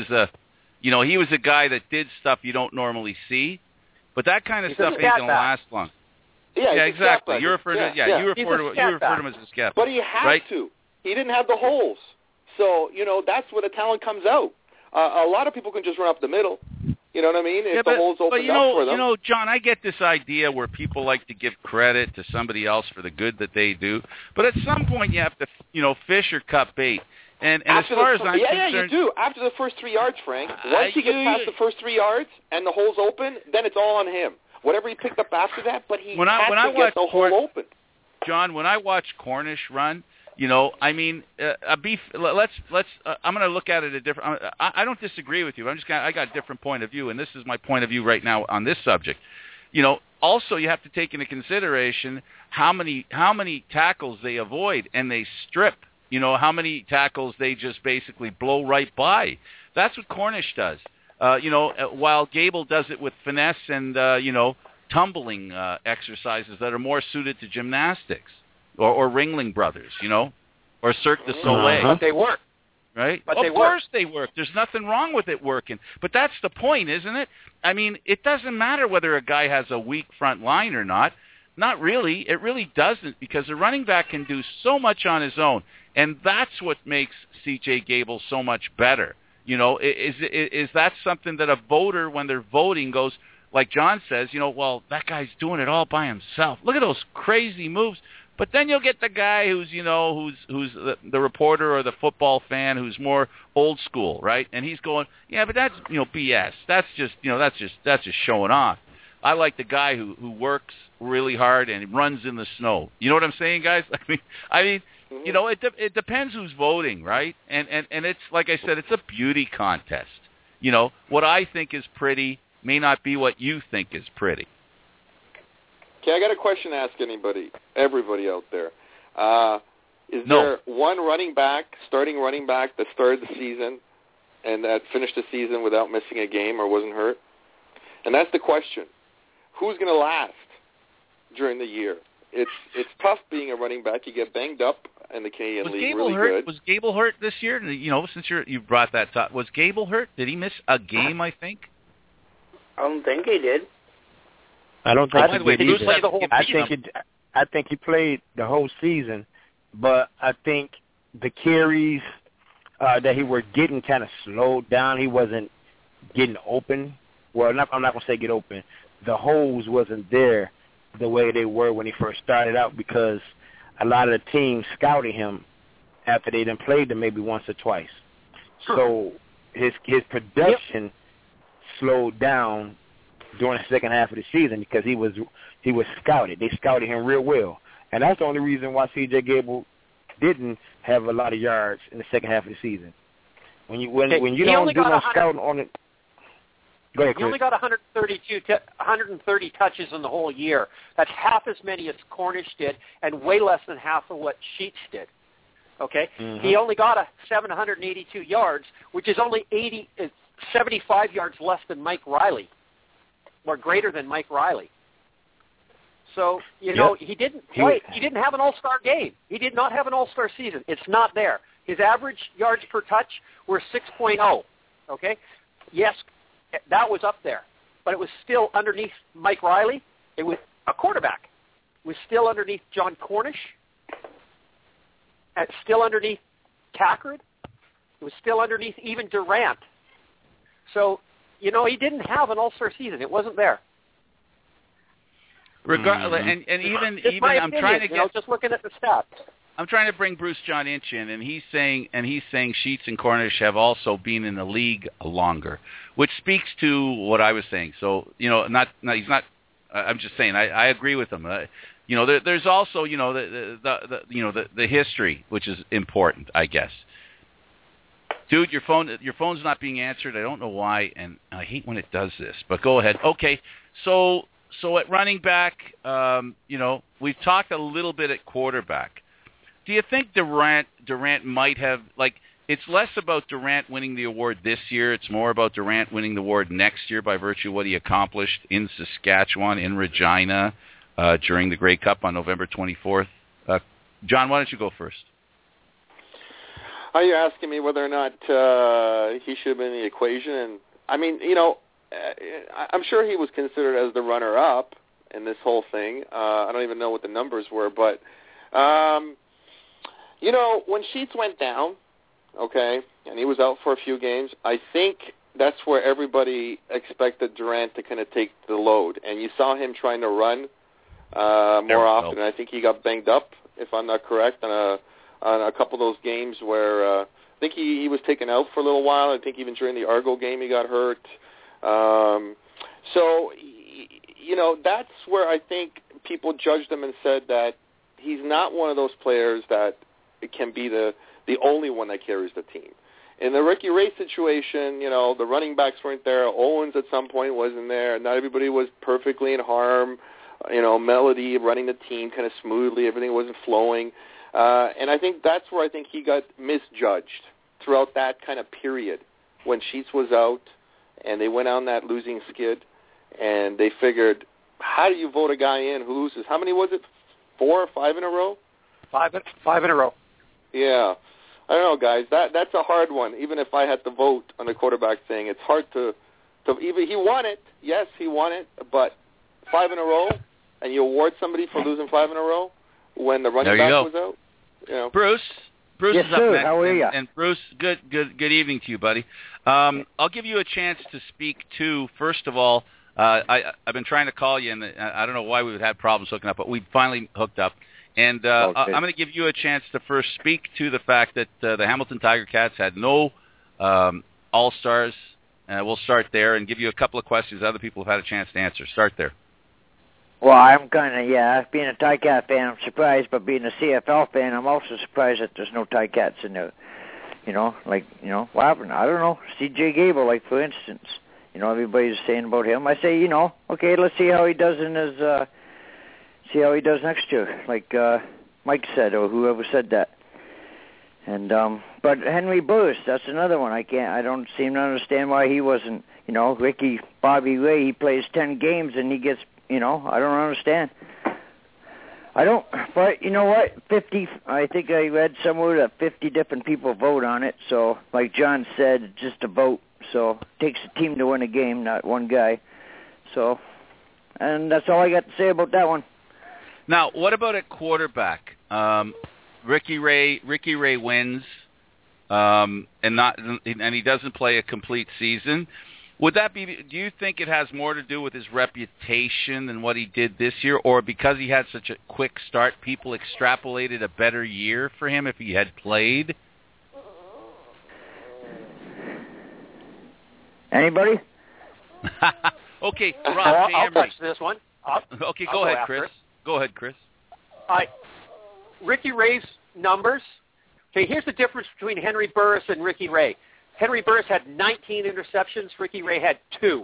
guy that did stuff you don't normally see, but that kind of stuff ain't going to last long. Yeah, exactly. You refer to him as a scat. But he had to. He didn't have the holes. So, you know, that's where the talent comes out. A lot of people can just run up the middle. You know what I mean? If the holes open up for them. You know, John, I get this idea where people like to give credit to somebody else for the good that they do. But at some point you have to, you know, fish or cut bait. And as far as I'm concerned... Yeah, you do. After the first 3 yards, Frank. Once he gets past the first 3 yards and the hole's open, then it's all on him. whatever he picked up after that, but he when I get the hole open. John, when I watch Cornish run, I mean, a beef. Let's. I'm going to look at it a different. I don't disagree with you. I got a different point of view, and this is my point of view right now on this subject. Also you have to take into consideration how many tackles they avoid and they strip. How many tackles they just basically blow right by. That's what Cornish does. While Gable does it with finesse and tumbling exercises that are more suited to gymnastics or Ringling Brothers, or Cirque du Soleil. But they work. Right? But of course they work. There's nothing wrong with it working. But that's the point, isn't it? I mean, it doesn't matter whether a guy has a weak front line or not. Not really. It really doesn't, because a running back can do so much on his own. And that's what makes C.J. Gable so much better. Is that something that a voter, when they're voting, goes, like John says, well, that guy's doing it all by himself. Look at those crazy moves. But then you'll get the guy who's the reporter or the football fan who's more old school, right? And he's going, yeah, but that's BS. That's just showing off. I like the guy who works really hard and runs in the snow. You know what I'm saying, guys? I mean, it depends who's voting, right? And it's like I said, it's a beauty contest. What I think is pretty may not be what you think is pretty. Okay, I got a question to ask everybody out there. Is there one starting running back that started the season and that finished the season without missing a game or wasn't hurt? And that's the question. Who's going to last during the year? It's tough being a running back. You get banged up in the Canadian League really good. Was Gable hurt this year? Since you brought that up, was Gable hurt? Did he miss a game, I think? I don't think he did. I don't think he did either. Play the whole season. I think he played the whole season, but I think the carries that he were getting kind of slowed down. He wasn't getting open. Well, I'm not going to say get open. The holes wasn't there the way they were when he first started out, because a lot of the teams scouted him after they done played him maybe once or twice. So his production slowed down during the second half of the season because he was scouted. They scouted him real well, and that's the only reason why C.J. Gable didn't have a lot of yards in the second half of the season. When you don't do no scouting on it. Go ahead, Chris. He only got 130 touches in the whole year. That's half as many as Cornish did, and way less than half of what Sheets did. Okay, He only got 782 yards, which is only 75 yards less than Mike Riley, or greater than Mike Riley. So he didn't play. He didn't have an all-star game. He did not have an all-star season. It's not there. His average yards per touch were 6.0. Okay, yes. That was up there, but it was still underneath Mike Riley. It was a quarterback. It was still underneath John Cornish. And still underneath Tackard. It was still underneath even Durant. So, he didn't have an all-star season. It wasn't there. Regardless, and even I'm opinion, trying to get just looking at the stats. I'm trying to bring Bruce John Inch in, and he's saying Sheets and Cornish have also been in the league longer, which speaks to what I was saying. So he's not. I'm just saying I agree with him. There's also the history, which is important, I guess. Dude, your phone's not being answered. I don't know why, and I hate when it does this. But go ahead. Okay, so at running back, we've talked a little bit at quarterback. Do you think Durant might have, it's less about Durant winning the award this year. It's more about Durant winning the award next year by virtue of what he accomplished in Saskatchewan, in Regina, during the Grey Cup on November 24th. John, why don't you go first? Are you asking me whether or not he should have been in the equation? And I mean, I'm sure he was considered as the runner-up in this whole thing. I don't even know what the numbers were, but when Sheets went down, okay, and he was out for a few games, I think that's where everybody expected Durant to kind of take the load. And you saw him trying to run more often. And I think he got banged up, if I'm not correct, on a couple of those games where I think he was taken out for a little while. I think even during the Argo game he got hurt. So, that's where I think people judged him and said that he's not one of those players that can be the only one that carries the team. In the Ricky Ray situation, the running backs weren't there. Owens at some point wasn't there. Not everybody was perfectly in harm. Melody running the team kind of smoothly. Everything wasn't flowing. And I think that's where I think he got misjudged throughout that kind of period when Sheets was out and they went on that losing skid and they figured, how do you vote a guy in who loses? How many was it? 4 or 5 in a row? Five in a row. Yeah. I don't know, guys. That's a hard one. Even if I had to vote on the quarterback thing, it's hard to even. He won it. Yes, he won it. But 5 in a row, and you award somebody for losing 5 in a row when the running back was out. Bruce yes, is up sir. next. How are you? And Bruce, good evening to you, buddy. I'll give you a chance to speak to. First of all, I've been trying to call you, and I don't know why we would have problems hooking up, but we finally hooked up. And okay. I'm going to give you a chance to first speak to the fact that the Hamilton Tiger Cats had no All-Stars. We'll start there and give you a couple of questions other people have had a chance to answer. Start there. Well, I'm kind of, being a Ticat fan, I'm surprised, but being a CFL fan, I'm also surprised that there's no Ticats in there. What happened? I don't know. C.J. Gable, for instance. Everybody's saying about him. I say, okay, let's see how he does in his... see how he does next year, like Mike said, or whoever said that. And but Henry Burris, that's another one. I don't seem to understand why he wasn't. Bobby Ray, he plays 10 games and he gets. I don't understand. I don't. But you know what? 50. I think I read somewhere that 50 different people vote on it. So, like John said, just a vote. So it takes a team to win a game, not one guy. So, and that's all I got to say about that one. Now, what about at quarterback? Ricky Ray wins, and he doesn't play a complete season. Would that be? Do you think it has more to do with his reputation than what he did this year, or because he had such a quick start, people extrapolated a better year for him if he had played? Anybody? Okay, Rob. I'll touch this one. Okay, go ahead, Chris. Go ahead, Chris. Ricky Ray's numbers. Okay, here's the difference between Henry Burris and Ricky Ray. Henry Burris had 19 interceptions. Ricky Ray had 2.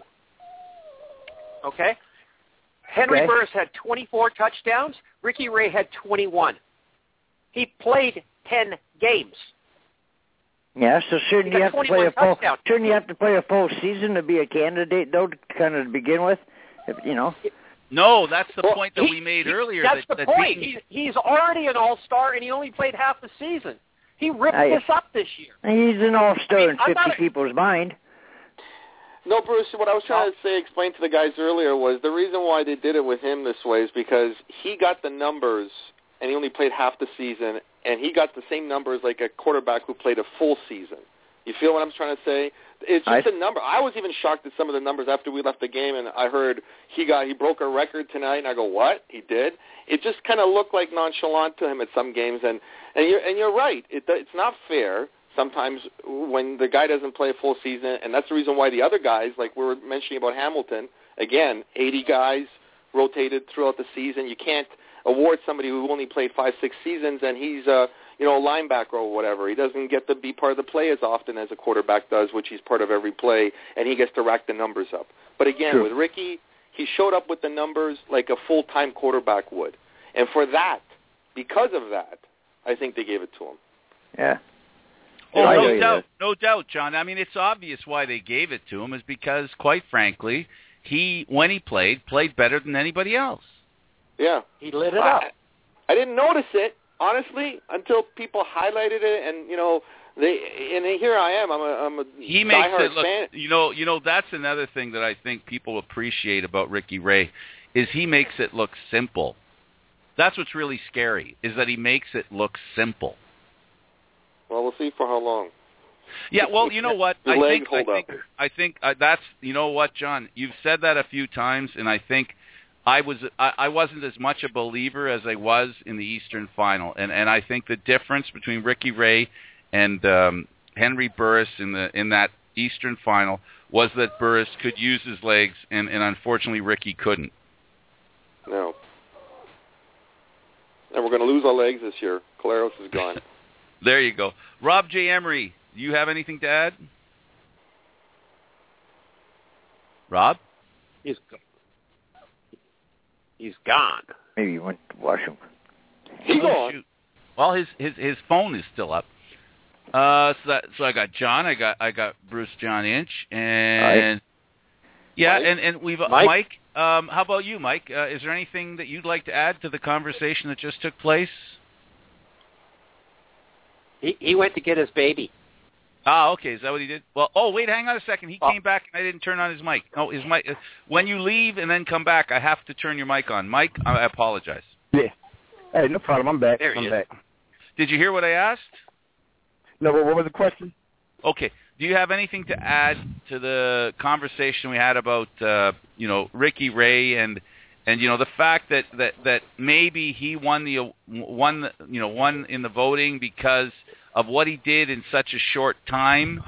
Okay? Henry Burris had 24 touchdowns. Ricky Ray had 21. He played 10 games. Yeah, so shouldn't you have to play a full? Shouldn't you have to play a full season to be a candidate, though, to kind of begin with? No, that's the point that we made earlier. That's the point. He's already an all-star, and he only played half the season. He ripped this up this year. He's an all-star in 50 people's mind. No, Bruce, what I was trying to explain to the guys earlier was the reason why they did it with him this way is because he got the numbers, and he only played half the season, and he got the same numbers like a quarterback who played a full season. You feel what I'm trying to say? It's just a number. I was even shocked at some of the numbers after we left the game, and I heard he broke a record tonight, and I go, what? He did? It just kind of looked like nonchalant to him at some games, and you're right. It's not fair sometimes when the guy doesn't play a full season, and that's the reason why the other guys, like we were mentioning about Hamilton, again, 80 guys rotated throughout the season. You can't award somebody who only played 5-6 seasons, and he's a linebacker or whatever. He doesn't get to be part of the play as often as a quarterback does, which he's part of every play, and he gets to rack the numbers up. But again, with Ricky, he showed up with the numbers like a full-time quarterback would. And for that, because of that, I think they gave it to him. Yeah. Oh, no doubt, John. I mean, it's obvious why they gave it to him is because, quite frankly, when he played better than anybody else. Yeah. He lit it up. I didn't notice it, honestly, until people highlighted it, and here I am. I'm a he makes diehard it look, fan. That's another thing that I think people appreciate about Ricky Ray is he makes it look simple. That's what's really scary, is that he makes it look simple. Well, we'll see for how long. Yeah, well, you know what? I think that's, you know what, John? You've said that a few times, and I think I wasn't as much a believer as I was in the Eastern Final, and I think the difference between Ricky Ray and Henry Burris in that Eastern Final was that Burris could use his legs, and unfortunately Ricky couldn't. No. And we're going to lose our legs this year. Collaros is gone. There you go. Rob J. Emery, do you have anything to add? Rob? He's gone. Maybe you went to wash him. He's on. Shoot. Well, his phone is still up. So I got John, I got Bruce John Inch, and yeah, Mike? and we've Mike? Mike. How about you, Mike? Is there anything that you'd like to add to the conversation that just took place? He went to get his baby. Ah, okay. Is that what he did? Well, wait, hang on a second. He came back and I didn't turn on his mic. No, his mic. When you leave and then come back, I have to turn your mic on. Mike, I apologize. Yeah. Hey, no problem. I'm back. There he I'm is. back. Did you hear what I asked? No, what was the question? Okay. Do you have anything to add to the conversation we had about Ricky Ray and the fact that maybe he won in the voting because of what he did in such a short time?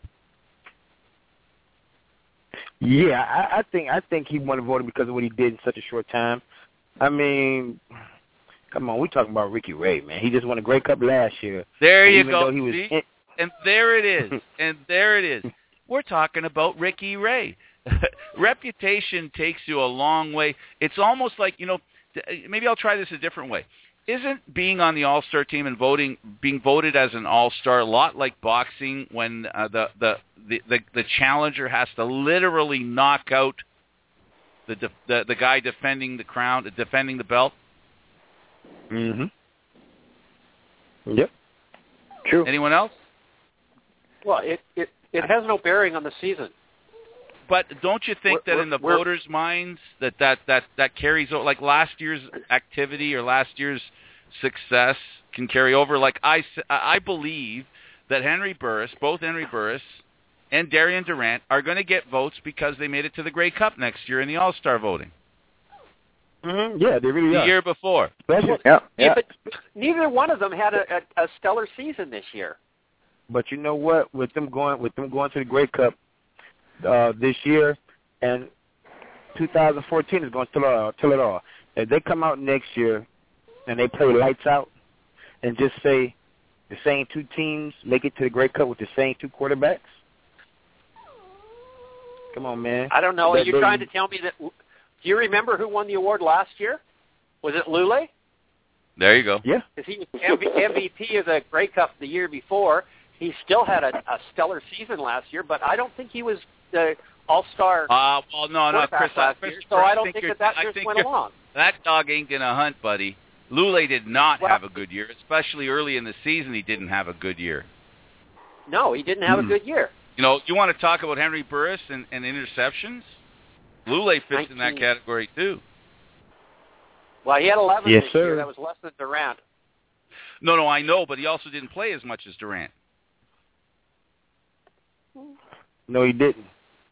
Yeah, I think he won the voting because of what he did in such a short time. I mean, come on, we're talking about Ricky Ray, man. He just won a Grey Cup last year. There you even go. Though he was and there it is. And there it is. We're talking about Ricky Ray. Reputation takes you a long way. It's almost like, maybe I'll try this a different way. Isn't being on the All-Star team and being voted as an All-Star a lot like boxing when the challenger has to literally knock out the guy defending the crown, defending the belt? Mm-hmm. Yep. True. Anyone else? Well, it has no bearing on the season. But don't you think that in the voters' minds that carries over, like last year's activity or last year's success can carry over? Like I believe that both Henry Burris and Darian Durant are going to get votes because they made it to the Grey Cup next year in the All-Star voting. Mm-hmm. Yeah, they really are. The year before. Yeah. But neither one of them had a stellar season this year. But you know what? With them going to the Grey Cup this year, and 2014 is going to tell it all. If they come out next year and they play lights out and just say the same two teams make it to the Grey Cup with the same two quarterbacks, come on, man. I don't know. Are you trying to tell me that? Do you remember who won the award last year? Was it Lule? There you go. Yeah. Because he was MVP of the Grey Cup the year before. He still had a stellar season last year, but I don't think he was the All-Star. Well, no, Chris. So I don't think that just went along. That dog ain't gonna hunt, buddy. Lule did not have a good year, especially early in the season. He didn't have a good year. No, he didn't have a good year. You want to talk about Henry Burris and interceptions? Lule fits in that category too. Well, he had 11 yes, this sir. year. That was less than Durant. No, I know, but he also didn't play as much as Durant. No, he didn't.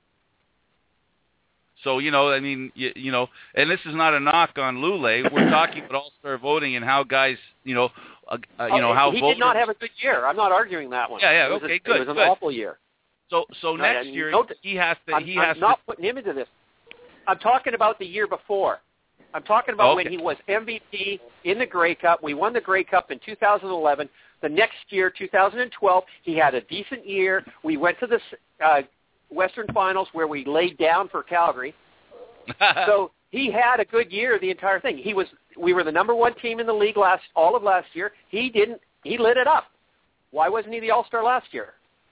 So, and this is not a knock on Lule. We're talking about All-Star voting and how guys, how he voters... did not have a good year. I'm not arguing that one. Yeah, okay, good. It was an awful year. So next year he has to. I'm not putting him into this. I'm talking about the year before. I'm talking about when he was MVP in the Grey Cup. We won the Grey Cup in 2011. The next year, 2012, he had a decent year. We went to the Western Finals where we laid down for Calgary. So he had a good year the entire thing. We were the number one team in the league all of last year. He lit it up. Why wasn't he the All-Star last year?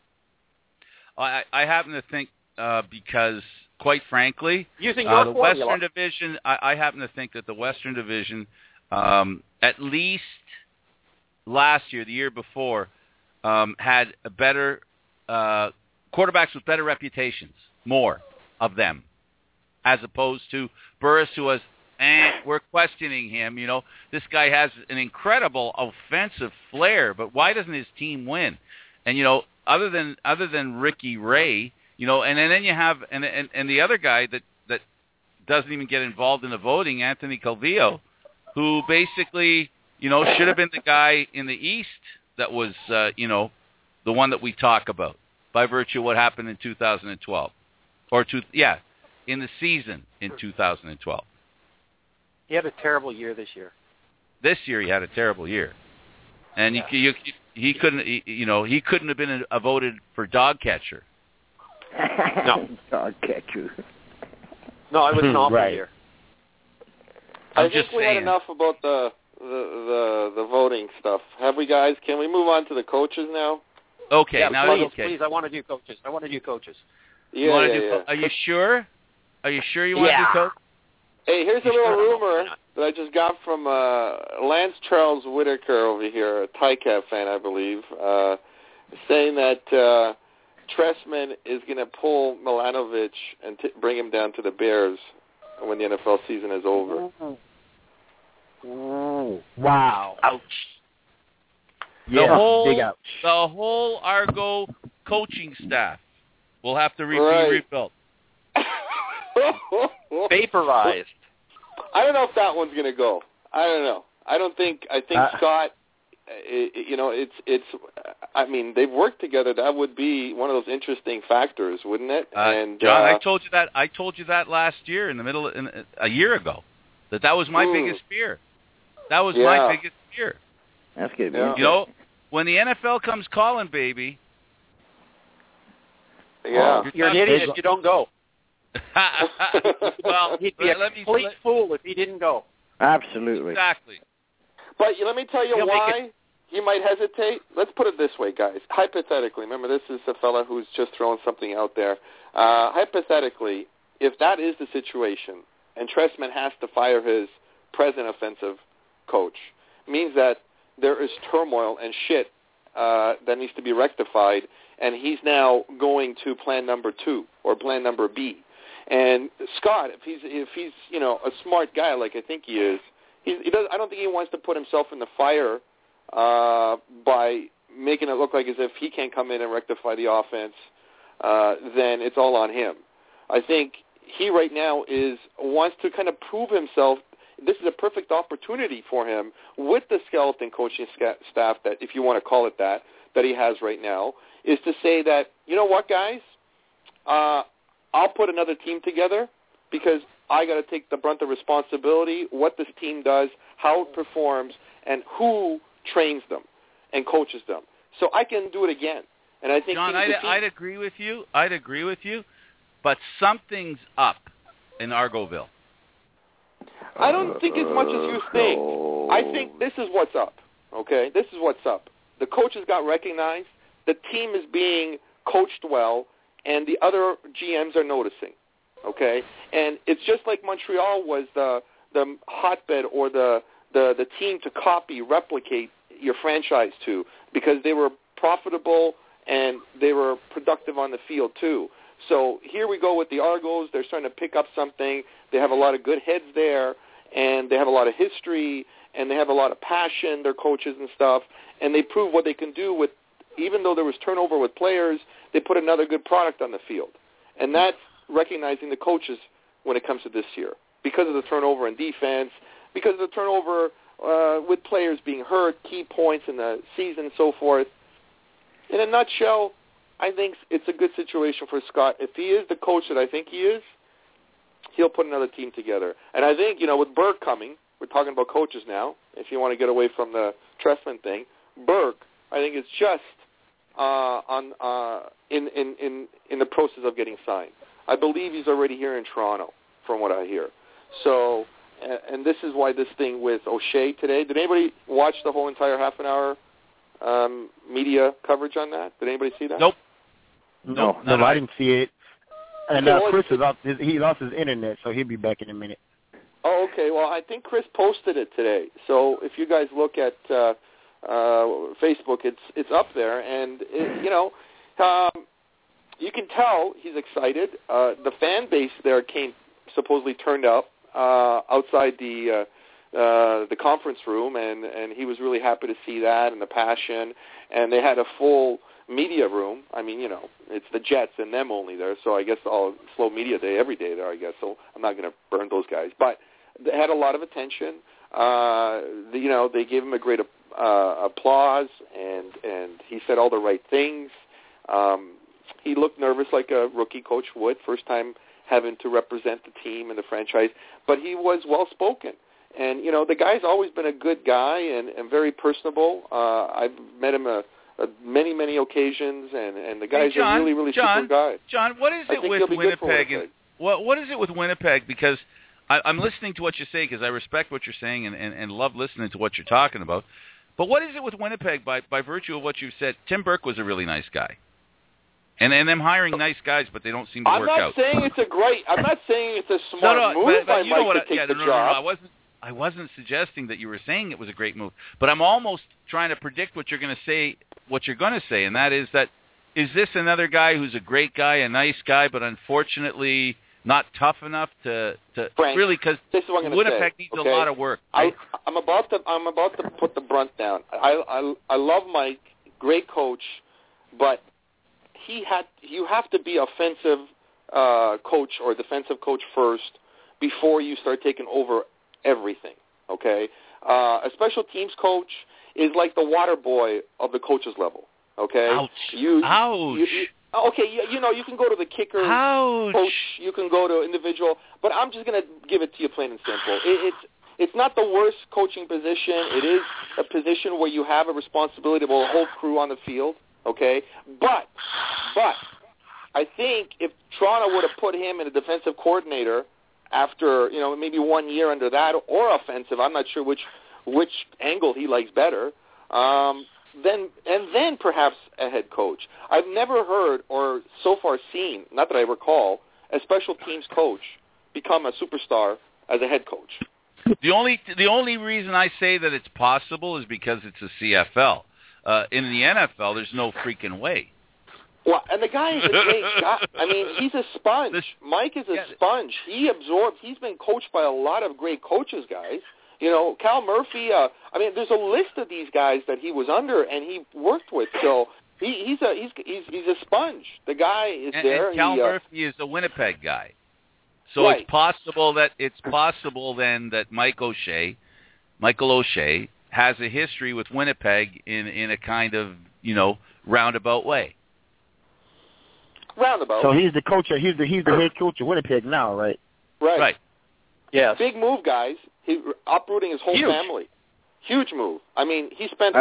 I happen to think because, quite frankly, using your the formula. Western Division, I happen to think that the Western Division, at least last year, the year before, had a better quarterbacks with better reputations, more of them, as opposed to Burris, who was, we're questioning him. This guy has an incredible offensive flair, but why doesn't his team win? And other than Ricky Ray, and then you have and the other guy that doesn't even get involved in the voting, Anthony Calvillo, who basically should have been the guy in the East that was the one that we talk about by virtue of what happened in 2012, in the season in 2012. He had a terrible year this year. This year he had a terrible year, and he couldn't. He couldn't have been voted for dog catcher. No, dog catcher. No, it was an awful Right. year. I think we had enough about the voting stuff. Have we, guys? Can we move on to the coaches now? Okay, Yeah, now please, I want to do coaches. Yeah. Are you sure? Are you sure you want to do coach? Hey, here's a little rumor that I just got from Lance Charles Whitaker over here, a Ticats fan, I believe, saying that Trestman is going to pull Milanovic and bring him down to the Bears when the NFL season is over. Ooh. Wow. Ouch. Yeah, big ouch. The whole Argo coaching staff will have to be rebuilt. Vaporized. I don't know if that one's going to go. I don't know. I think Scott, it's. I mean, they've worked together. That would be one of those interesting factors, wouldn't it? And John, I told you that last year a year ago, that was my biggest fear. That was my biggest fear. That's good. Yeah. When the NFL comes calling, baby. Yeah. You're an idiot if you don't go. Well, he'd be a complete fool if he didn't go. Absolutely. Exactly. But let me tell you why he might hesitate. Let's put it this way, guys. Hypothetically, remember this is a fella who's just throwing something out there. Hypothetically, if that is the situation, and Trestman has to fire his present offensive coach, means that there is turmoil and shit that needs to be rectified, and he's now going to plan number 2 or plan number B. And Scott, if he's a smart guy like I think he is, I don't think he wants to put himself in the fire by making it look like as if he can't come in and rectify the offense. Then it's all on him. I think he right now wants to kind of prove himself. This is a perfect opportunity for him with the skeleton coaching staff that, if you want to call it that he has right now, is to say that, you know what, guys, I'll put another team together because I got to take the brunt of responsibility, what this team does, how it performs, and who trains them and coaches them. So I can do it again. And I think John, I'd agree with you. But something's up in Argoville. I don't think as much as you think. I think this is what's up, okay? This is what's up. The coaches got recognized. The team is being coached well, and the other GMs are noticing, okay? And it's just like Montreal was the hotbed or the team to copy, replicate your franchise to, because they were profitable and they were productive on the field too. So here we go with the Argos. They're starting to pick up something. They have a lot of good heads there, and they have a lot of history, and they have a lot of passion, their coaches and stuff, and they prove what they can do with, even though there was turnover with players, they put another good product on the field. And that's recognizing the coaches when it comes to this year, because of the turnover in defense, because of the turnover with players being hurt, key points in the season and so forth. In a nutshell, I think it's a good situation for Scott. If he is the coach that I think he is, he'll put another team together. And I think, with Burke coming, we're talking about coaches now, if you want to get away from the Trestman thing, Burke, I think, is just in the process of getting signed. I believe he's already here in Toronto, from what I hear. So, and this is why this thing with O'Shea today, did anybody watch the whole entire half an hour media coverage on that? Did anybody see that? Nope. No, I didn't see it. And Chris is off. He lost his internet, so he'll be back in a minute. Oh, okay. Well, I think Chris posted it today. So if you guys look at Facebook, it's up there, and you can tell he's excited. The fan base there supposedly turned up outside the conference room, and he was really happy to see that and the passion. And they had a full media room. I mean, it's the Jets and them only there, so I guess all slow media day every day there, I guess. So I'm not going to burn those guys, but they had a lot of attention. They gave him a great applause, and he said all the right things. He looked nervous like a rookie coach would, first time having to represent the team and the franchise, but he was well-spoken. And you know, the guy's always been a good guy and very personable. I've met him many occasions, and the guy's a really super guy. John, what is it with Winnipeg? What is it with Winnipeg? Because I'm listening to what you say because I respect what you're saying and love listening to what you're talking about. But what is it with Winnipeg by virtue of what you've said? Tim Burke was a really nice guy. And them hiring nice guys, but they don't seem to work out. I'm not saying it's a smart move by Mike to take the job. No, I wasn't suggesting that you were saying it was a great move. But I'm almost trying to predict what you're going to say, and that is this another guy who's a great guy, a nice guy, but unfortunately not tough enough to Frank, really, because Winnipeg needs a lot of work. Right? I'm about to put the brunt down. I love Mike, great coach, but you have to be offensive coach or defensive coach first before you start taking over everything. Okay, a special teams coach is like the water boy of the coaches level. Okay, ouch. Okay, you know, you can go to the kicker coach, you can go to individual, but I'm just going to give it to you plain and simple. It's not the worst coaching position. It is a position where you have a responsibility of a whole crew on the field, okay? But I think if Toronto would have put him in a defensive coordinator after, you know, maybe 1 year under that, or offensive, I'm not sure which angle he likes better, then perhaps a head coach. I've never heard or so far seen, not that I recall, a special teams coach become a superstar as a head coach. The only reason I say that it's possible is because it's a CFL. In the NFL, there's no freaking way. Well, and the guy is a great guy. I mean, he's a sponge. Mike is a sponge. He absorbs. He's been coached by a lot of great coaches, guys. You know, Cal Murphy. I mean, there's a list of these guys that he was under and he worked with. So he's a sponge. The guy is there. And Cal Murphy is a Winnipeg guy. So right. It's possible then that Michael O'Shea has a history with Winnipeg in a kind of, you know, roundabout way. Roundabout. So he's the coach. He's the head coach of Winnipeg now, right? Right. Yes. Big move, guys. He uprooting his whole family. Huge move. I mean, he spent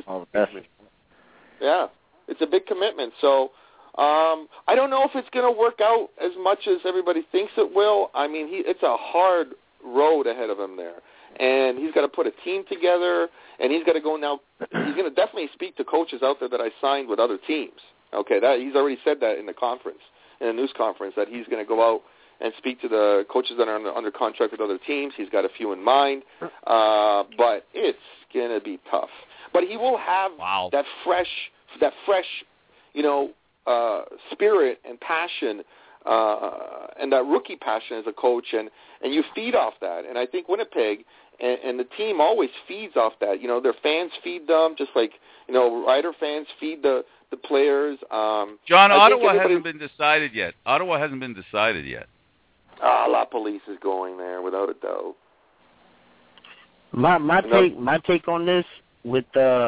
Yeah, it's a big commitment. So I don't know if it's going to work out as much as everybody thinks it will. I mean, it's a hard road ahead of him there. And he's got to put a team together, and he's got to go now. He's going to definitely speak to coaches out there that I signed with other teams. Okay, he's already said that in the news conference, that he's going to go out and speak to the coaches that are under contract with other teams. He's got a few in mind, but it's going to be tough. But he will have that fresh, you know, spirit and passion, and that rookie passion as a coach, and you feed off that. And I think Winnipeg and the team always feeds off that. You know, their fans feed them, just like, you know, Rider fans feed the players. John, Ottawa hasn't been decided yet. La Police is going there without a doubt. My take on this with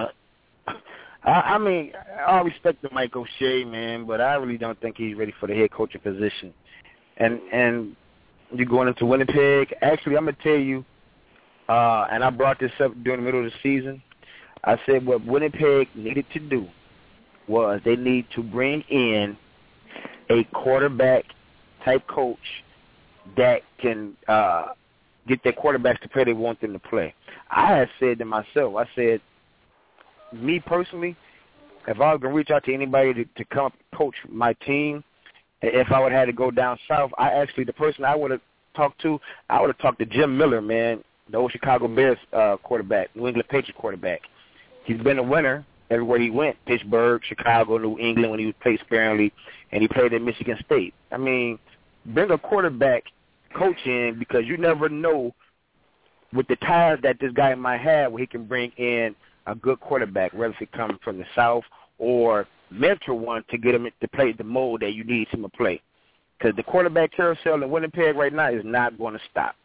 I mean, I respect the Mike O'Shea, man, but I really don't think he's ready for the head coaching position. And you're going into Winnipeg. Actually, I'm gonna tell you, and I brought this up during the middle of the season. I said what Winnipeg needed to do was they need to bring in a quarterback type coach that can get their quarterbacks to play they want them to play. I had said to myself, I said, me personally, if I was going to reach out to anybody to come coach my team, if I would have had to go down south, the person I would have talked to Jim Miller, man, the old Chicago Bears quarterback, New England Patriots quarterback. He's been a winner everywhere he went, Pittsburgh, Chicago, New England when he was played sparingly, and he played at Michigan State. I mean, bring a quarterback coach in because you never know with the ties that this guy might have where he can bring in a good quarterback, whether it comes from the South or mentor one to get him to play the mold that you need him to play. Because the quarterback carousel in Winnipeg right now is not going to stop.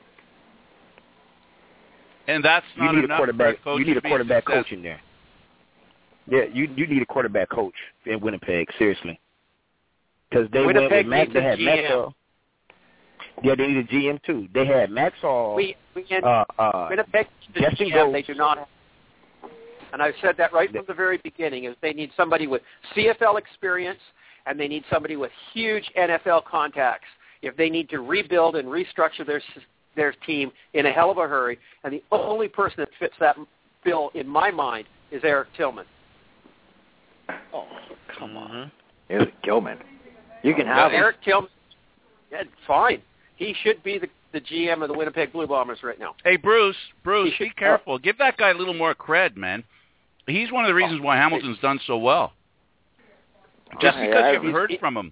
And that's not enough for a coach. You need a quarterback coach in there. Yeah, you need a quarterback coach in Winnipeg, seriously. Because they went with Matt. They had Matt. Yeah, they need a GM too. They had Maxwell. Winnipeg, the Justin GM, Gold. they do not. And I've said that right from the very beginning, is they need somebody with CFL experience, and they need somebody with huge NFL contacts if they need to rebuild and restructure their team in a hell of a hurry. And the only person that fits that bill, in my mind, is Eric Tillman. Oh, come on. Eric Tillman. You can have him. Eric Tillman. Yeah, fine. He should be the GM of the Winnipeg Blue Bombers right now. Hey, Bruce, be careful. Give that guy a little more cred, man. He's one of the reasons why Hamilton's done so well. Just because you haven't heard from him.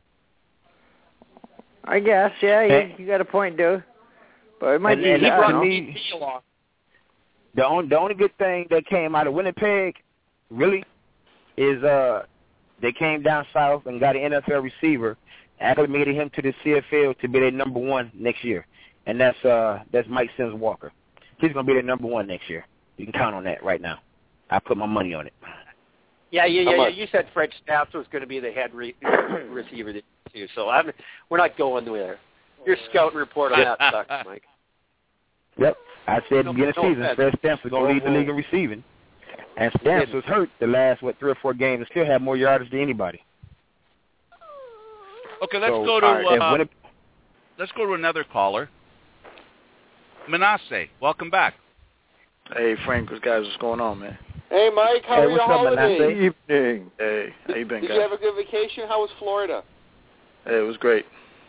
I guess, yeah, you got a point, dude. But it might be. He brought me along. The only good thing that came out of Winnipeg, really, is they came down south and got an NFL receiver, acclimated him to the CFL to be their number one next year, and that's Mike Sims Walker. He's gonna be their number one next year. You can count on that right now. I put my money on it. Yeah. You said Fred Stapps was going to be the head receiver too, so we're not going there. Your scout report on that sucks, Mike. Yep, I said at the beginning of the season, Fred Stamps was going to lead the league in receiving, and Stamps was hurt the last 3 or 4 games and still had more yardage than anybody. Okay, let's go to another caller. Manasseh, welcome back. Hey, Frank, guys, what's going on, man? Hey, Mike, how are your holidays? Evening. Hey, how you been, guys? Did you have a good vacation? How was Florida? Hey, it was great.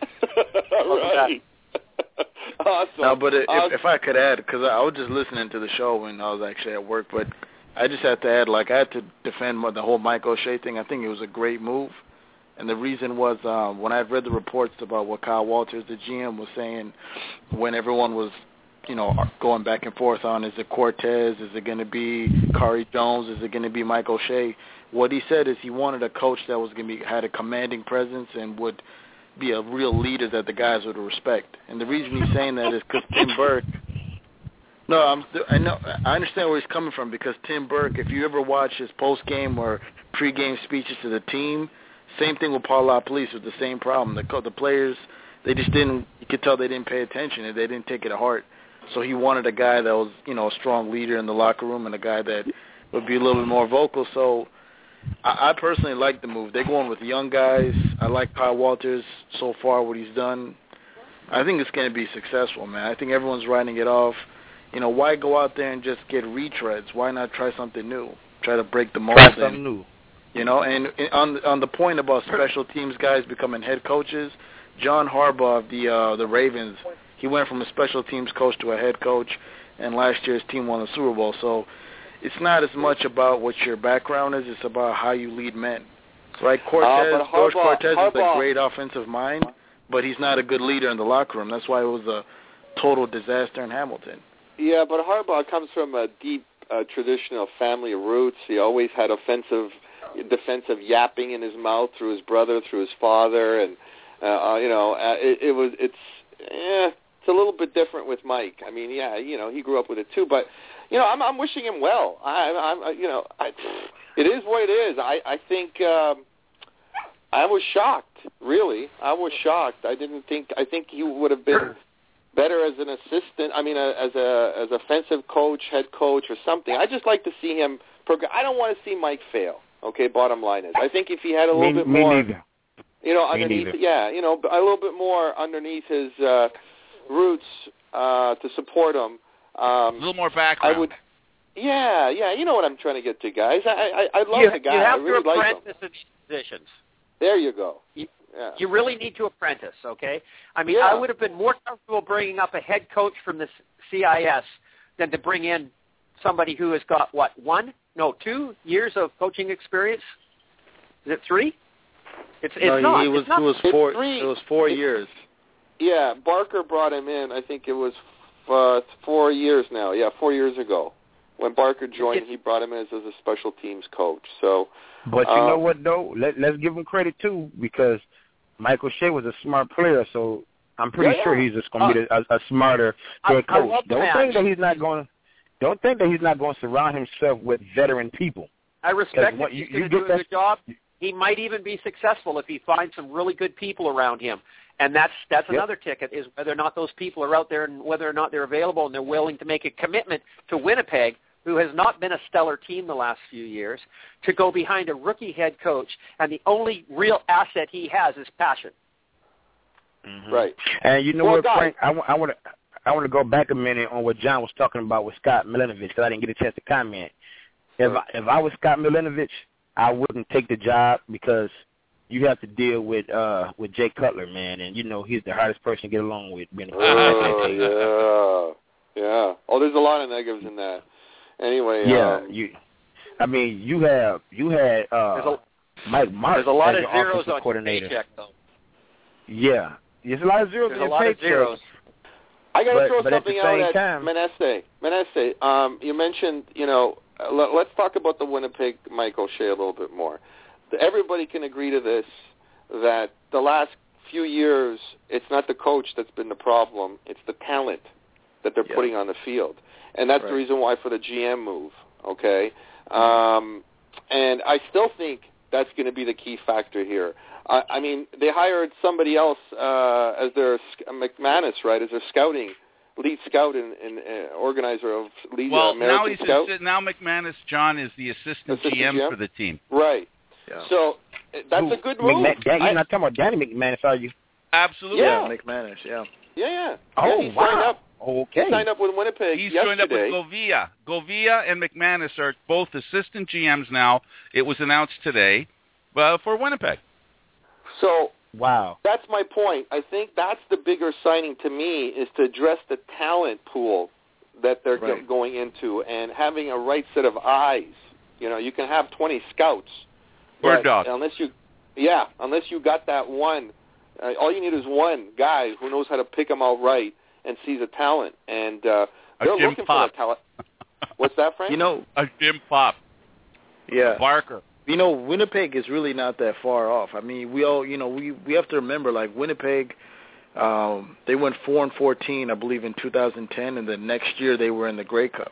Right. Awesome. No, but if I could add, because I was just listening to the show when I was actually at work, but I just had to add, I had to defend the whole Mike O'Shea thing. I think it was a great move. And the reason was when I read the reports about what Kyle Walters, the GM, was saying when everyone was, going back and forth on, is it Cortez, is it going to be Kari Jones, is it going to be Mike O'Shea? What he said is he wanted a coach that was going to had a commanding presence and would be a real leader that the guys would respect. And the reason he's saying that is because Tim Burke. No, I understand where he's coming from, because Tim Burke, if you ever watch his post-game or pre-game speeches to the team, same thing with Paul LaPolice with the same problem. The players, they just didn't. You could tell they didn't pay attention and they didn't take it to heart. So he wanted a guy that was, a strong leader in the locker room and a guy that would be a little bit more vocal. So I personally like the move. They're going with young guys. I like Kyle Walters so far, what he's done. I think it's going to be successful, man. I think everyone's writing it off. Why go out there and just get retreads? Why not try something new? Try to break the mold. Try something new. And on the point about special teams guys becoming head coaches, John Harbaugh of the Ravens, he went from a special teams coach to a head coach, and last year's team won the Super Bowl. So it's not as much about what your background is; it's about how you lead men. Right? George Cortez is a great offensive mind, but he's not a good leader in the locker room. That's why it was a total disaster in Hamilton. Yeah, but Harbaugh comes from a deep traditional family roots. He always had defensive yapping in his mouth through his brother, through his father, and it's a little bit different with Mike. I mean, he grew up with it too, but I'm wishing him well. It is what it is. I think I was shocked. Really, I was shocked. I think he would have been better as an assistant. I mean, as offensive coach, head coach, or something. I just like to see him progress. I don't want to see Mike fail. Okay, bottom line is, I think if he had a little bit more, underneath, a little bit more underneath his roots to support him, a little more background. I would. Yeah, you know what I'm trying to get to, guys. I love the guy. You have I really to like apprentice him. in these positions. There you go. You really need to apprentice, okay? I mean, I would have been more comfortable bringing up a head coach from the CIS than to bring in somebody who has got, 2 years of coaching experience? Is it 3? It's not. It was 4 years. Yeah, Barker brought him in. I think it was 4 years now. Yeah, 4 years ago. When Barker joined, he brought him in as a special teams coach. So, but you know what, though? Let's give him credit, too, because Mike O'Shea was a smart player, so I'm pretty sure he's just going to be a smarter head coach. Don't think that he's not going to surround himself with veteran people. I respect that he's going to do a good job. he might even be successful if he finds some really good people around him. And that's another ticket, is whether or not those people are out there and whether or not they're available and they're willing to make a commitment to Winnipeg, who has not been a stellar team the last few years, to go behind a rookie head coach, and the only real asset he has is passion. Mm-hmm. Right. And you know what, Frank? I want to go back a minute on what John was talking about with Scott Milinovic, because I didn't get a chance to comment. If I was Scott Milinovic, I wouldn't take the job, because you have to deal with Jay Cutler, man, and you know he's the hardest person to get along with. Oh, yeah. Oh, there's a lot of negatives in that. Anyway, yeah, you had Mike Martz there's a lot as of your zeros offensive on coordinator. Paycheck, though. Yeah, there's a lot of zeros. There's a lot of zeros. I got to throw something out at time, Manesse. You mentioned, let's talk about the Winnipeg Mike O'Shea a little bit more. Everybody can agree to this, that the last few years, it's not the coach that's been the problem, it's the talent that they're putting on the field. And that's the reason why for the GM move, okay? And I still think that's going to be the key factor here. I mean, they hired somebody else as their McManus, right, as their lead scout and organizer of lead American Scout. Now McManus, John, is the assistant GM for the team. Right. Yeah. So that's a good move. You're not talking about Danny McManus, are you? Absolutely. Yeah, McManus, yeah. Yeah. Oh, he signed up. Okay. He signed up with Winnipeg He's yesterday. joined up with Govia. Govia and McManus are both assistant GMs now. It was announced today for Winnipeg. So wow, that's my point. I think that's the bigger signing to me, is to address the talent pool that they're going into and having a right set of eyes. You can have 20 scouts. Bird dog. Unless you got that one, all you need is one guy who knows how to pick them out right and sees a talent. And they're looking for that talent. What's that, Frank? A Jim Pop. Yeah. Barker. Winnipeg is really not that far off. I mean, we all, we have to remember, like, Winnipeg, they went 4-14, I believe, in 2010, and the next year they were in the Grey Cup.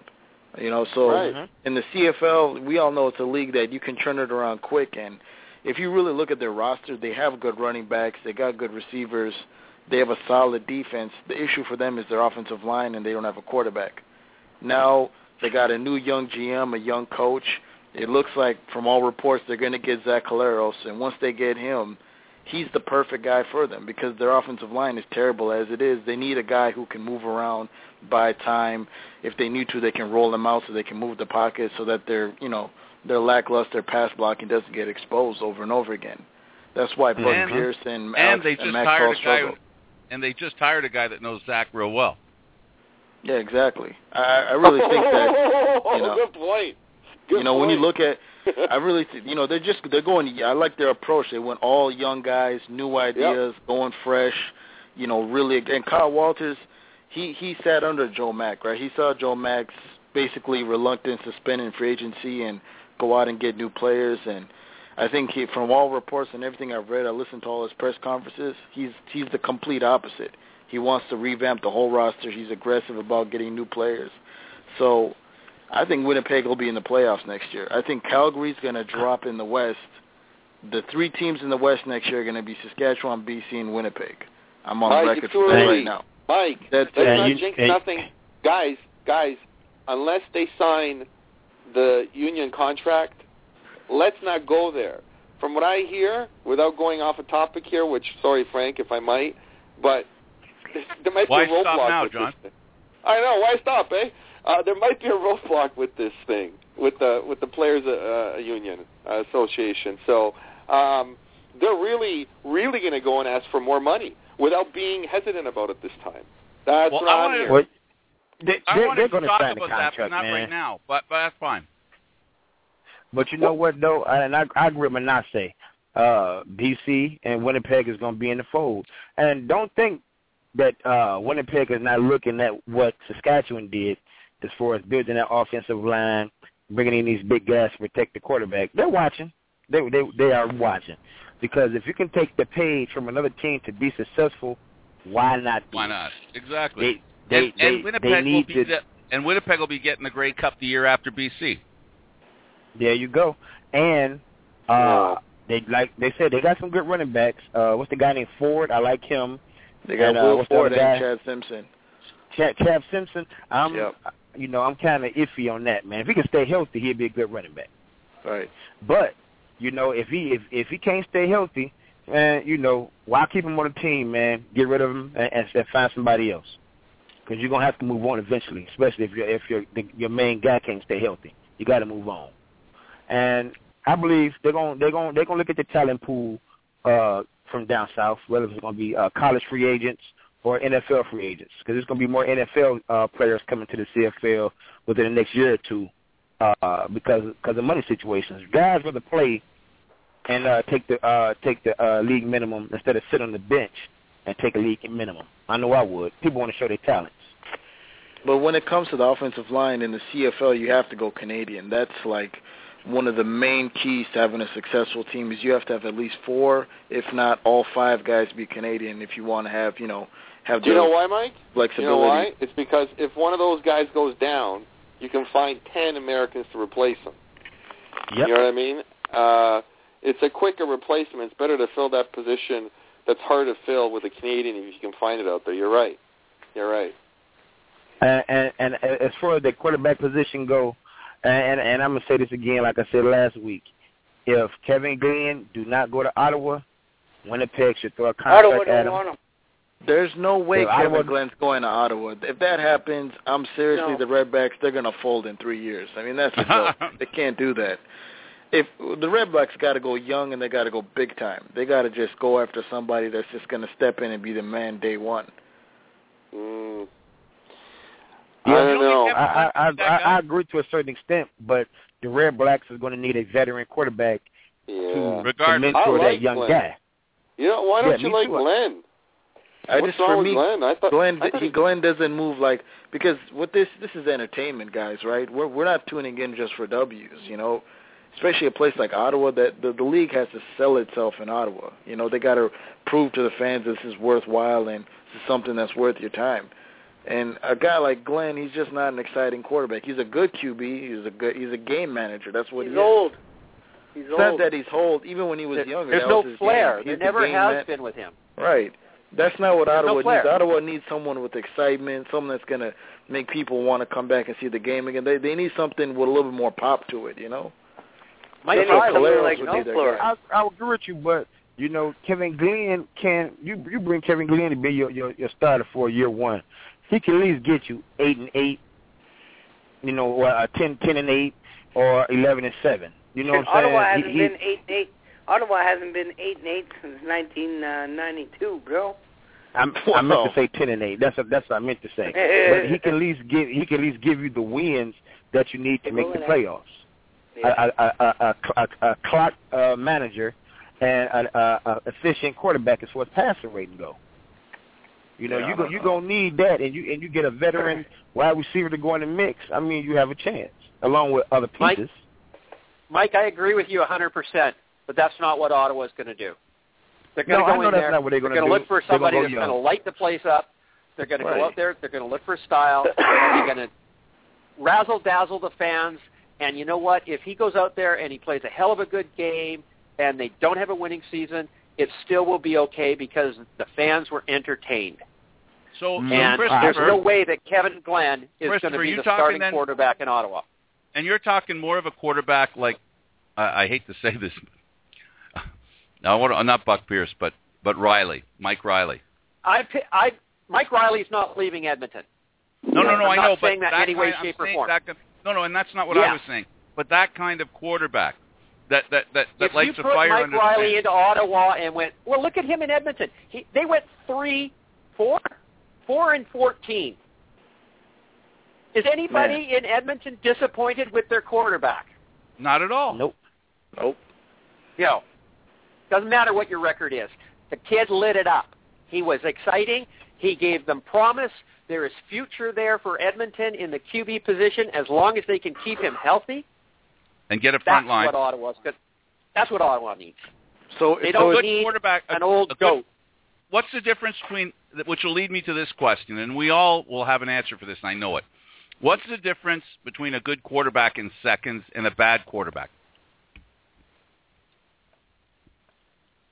So in the CFL, we all know it's a league that you can turn it around quick. And if you really look at their roster, they have good running backs, they got good receivers, they have a solid defense. The issue for them is their offensive line, and they don't have a quarterback. Now they got a new young GM, a young coach. It looks like, from all reports, they're going to get Zach Collaros, and once they get him, he's the perfect guy for them, because their offensive line is terrible as it is. They need a guy who can move around, buy time. If they need to, they can roll them out so they can move the pocket so that their lackluster pass blocking doesn't get exposed over and over again. That's why Bud Pierce and Maxwell struggle. And they just hired a guy that knows Zach real well. Yeah, exactly. I really think that, Good point. When you look at, I really, they're going. I like their approach. They went all young guys, new ideas, going fresh. Really. And Kyle Walters, he sat under Joe Mack, right? He saw Joe Mack's basically reluctance to spend in free agency and go out and get new players. And I think from all reports and everything I've read, I listened to all his press conferences. He's the complete opposite. He wants to revamp the whole roster. He's aggressive about getting new players. So I think Winnipeg will be in the playoffs next year. I think Calgary's going to drop in the West. The three teams in the West next year are going to be Saskatchewan, BC, and Winnipeg. I'm on record for that right now. Mike, let's not jinx nothing. Guys, unless they sign the union contract, let's not go there. From what I hear, without going off a topic here, which, sorry, Frank, if I might, but there might be a roadblock. Why stop now, with John? This thing. I know, why stop, eh? There might be a roadblock with this thing, with the Players Union Association. So they're really, really going to go and ask for more money without being hesitant about it this time. That's what I'm hearing. I want to talk about contract, that, but not man. right now. But that's fine. But you know what, though? And I agree with Manase. BC and Winnipeg is going to be in the fold. And don't think that Winnipeg is not looking at what Saskatchewan did as far as building that offensive line, bringing in these big guys to protect the quarterback. They're watching. They are watching. Because if you can take the page from another team to be successful, why not? Why not? Exactly. And Winnipeg will be getting the Grey Cup the year after BC. There you go. And They said they got some good running backs. What's the guy named Ford? I like him. They got Will Ford and Chad Simpson. Chad Simpson. I'm kind of iffy on that, man. If he can stay healthy, he'd be a good running back. Right. But if he can't stay healthy, man, why keep him on the team, man? Get rid of him and find somebody else. Because you're gonna have to move on eventually, especially if your main guy can't stay healthy. You got to move on. And I believe they're gonna look at the talent pool from down south, whether it's gonna be college free agents or NFL free agents, because there's gonna be more NFL players coming to the CFL within the next year or two because of money situations. Guys rather play and take the league minimum instead of sit on the bench and take a league minimum. I know I would. People want to show their talents. But when it comes to the offensive line in the CFL, you have to go Canadian. That's like one of the main keys to having a successful team is you have to have at least 4, if not all 5 guys be Canadian if you want to have, Do you know why, Mike? Flexibility. You know why? It's because if one of those guys goes down, you can find 10 Americans to replace him. Yep. You know what I mean? It's a quicker replacement. It's better to fill that position that's hard to fill with a Canadian if you can find it out there. You're right. And as far as the quarterback position go, and I'm going to say this again like I said last week, if Kevin Glenn do not go to Ottawa, Winnipeg should throw a contract at him. Want him. There's no way Kevin Glenn's going to Ottawa. If that happens, the Redbacks, they're going to fold in 3 years. I mean, that's a joke. They can't do that. If the Redbacks got to go young and they got to go big time. They got to just go after somebody that's just going to step in and be the man day one. I don't know. I agree to a certain extent, but the Red Blacks is going to need a veteran quarterback to mentor that young guy. Why don't you like Glenn? Glenn doesn't move because what this is entertainment, guys, right? We're not tuning in just for W's, especially a place like Ottawa. That the league has to sell itself in Ottawa. They got to prove to the fans this is worthwhile and this is something that's worth your time. And a guy like Glenn, he's just not an exciting quarterback. He's a good QB. He's a game manager. That's what he is. Old. It's not that he's old. Even when he was younger, there's no flair. There never has been with him. Right. That's not what Ottawa needs. Ottawa needs someone with excitement, someone that's going to make people want to come back and see the game again. They need something with a little bit more pop to it, Mike Riley, I agree with you, but Kevin Glenn you bring Kevin Glenn to be your starter for year one. He can at least get you 8-8, 10-8, or 11-7. You know what I'm saying? Ottawa hasn't been 8-8 since 1992, bro. I meant to say 10-8. That's what I meant to say. But he can at least give you the wins that you need to make the playoffs. Yeah. A clock manager and an efficient quarterback as far as passing rating go. You're gonna need that, and you get a veteran wide receiver to go in the mix. I mean, you have a chance along with other pieces. Mike, I agree with you 100%, but that's not what Ottawa's going to do. They're going to go in there. They're going to look for somebody that's going to light the place up. They're going to go out there. They're going to look for style. They're going to razzle-dazzle the fans. And you know what? If he goes out there and he plays a hell of a good game and they don't have a winning season, it still will be okay because the fans were entertained. So, and there's no way that Kevin Glenn is going to be the starting quarterback in Ottawa. And you're talking more of a quarterback like, I hate to say this, not Buck Pierce, but Riley, Mike Riley. Mike Riley's not leaving Edmonton. No, I know, but I'm not saying that in any way, shape, or form. And that's not what I was saying. But that kind of quarterback that lights a fire under the fans. If you put Mike Riley into Ottawa and went, well, look at him in Edmonton. They went 4-14. Is anybody in Edmonton disappointed with their quarterback? Not at all. Nope. Doesn't matter what your record is. The kid lit it up. He was exciting. He gave them promise. There is future there for Edmonton in the QB position as long as they can keep him healthy. And get a front line. That's what Ottawa needs. So they don't need an old goat. What's the difference between, which will lead me to this question, and we all will have an answer for this, and I know it. What's the difference between a good quarterback in seconds and a bad quarterback?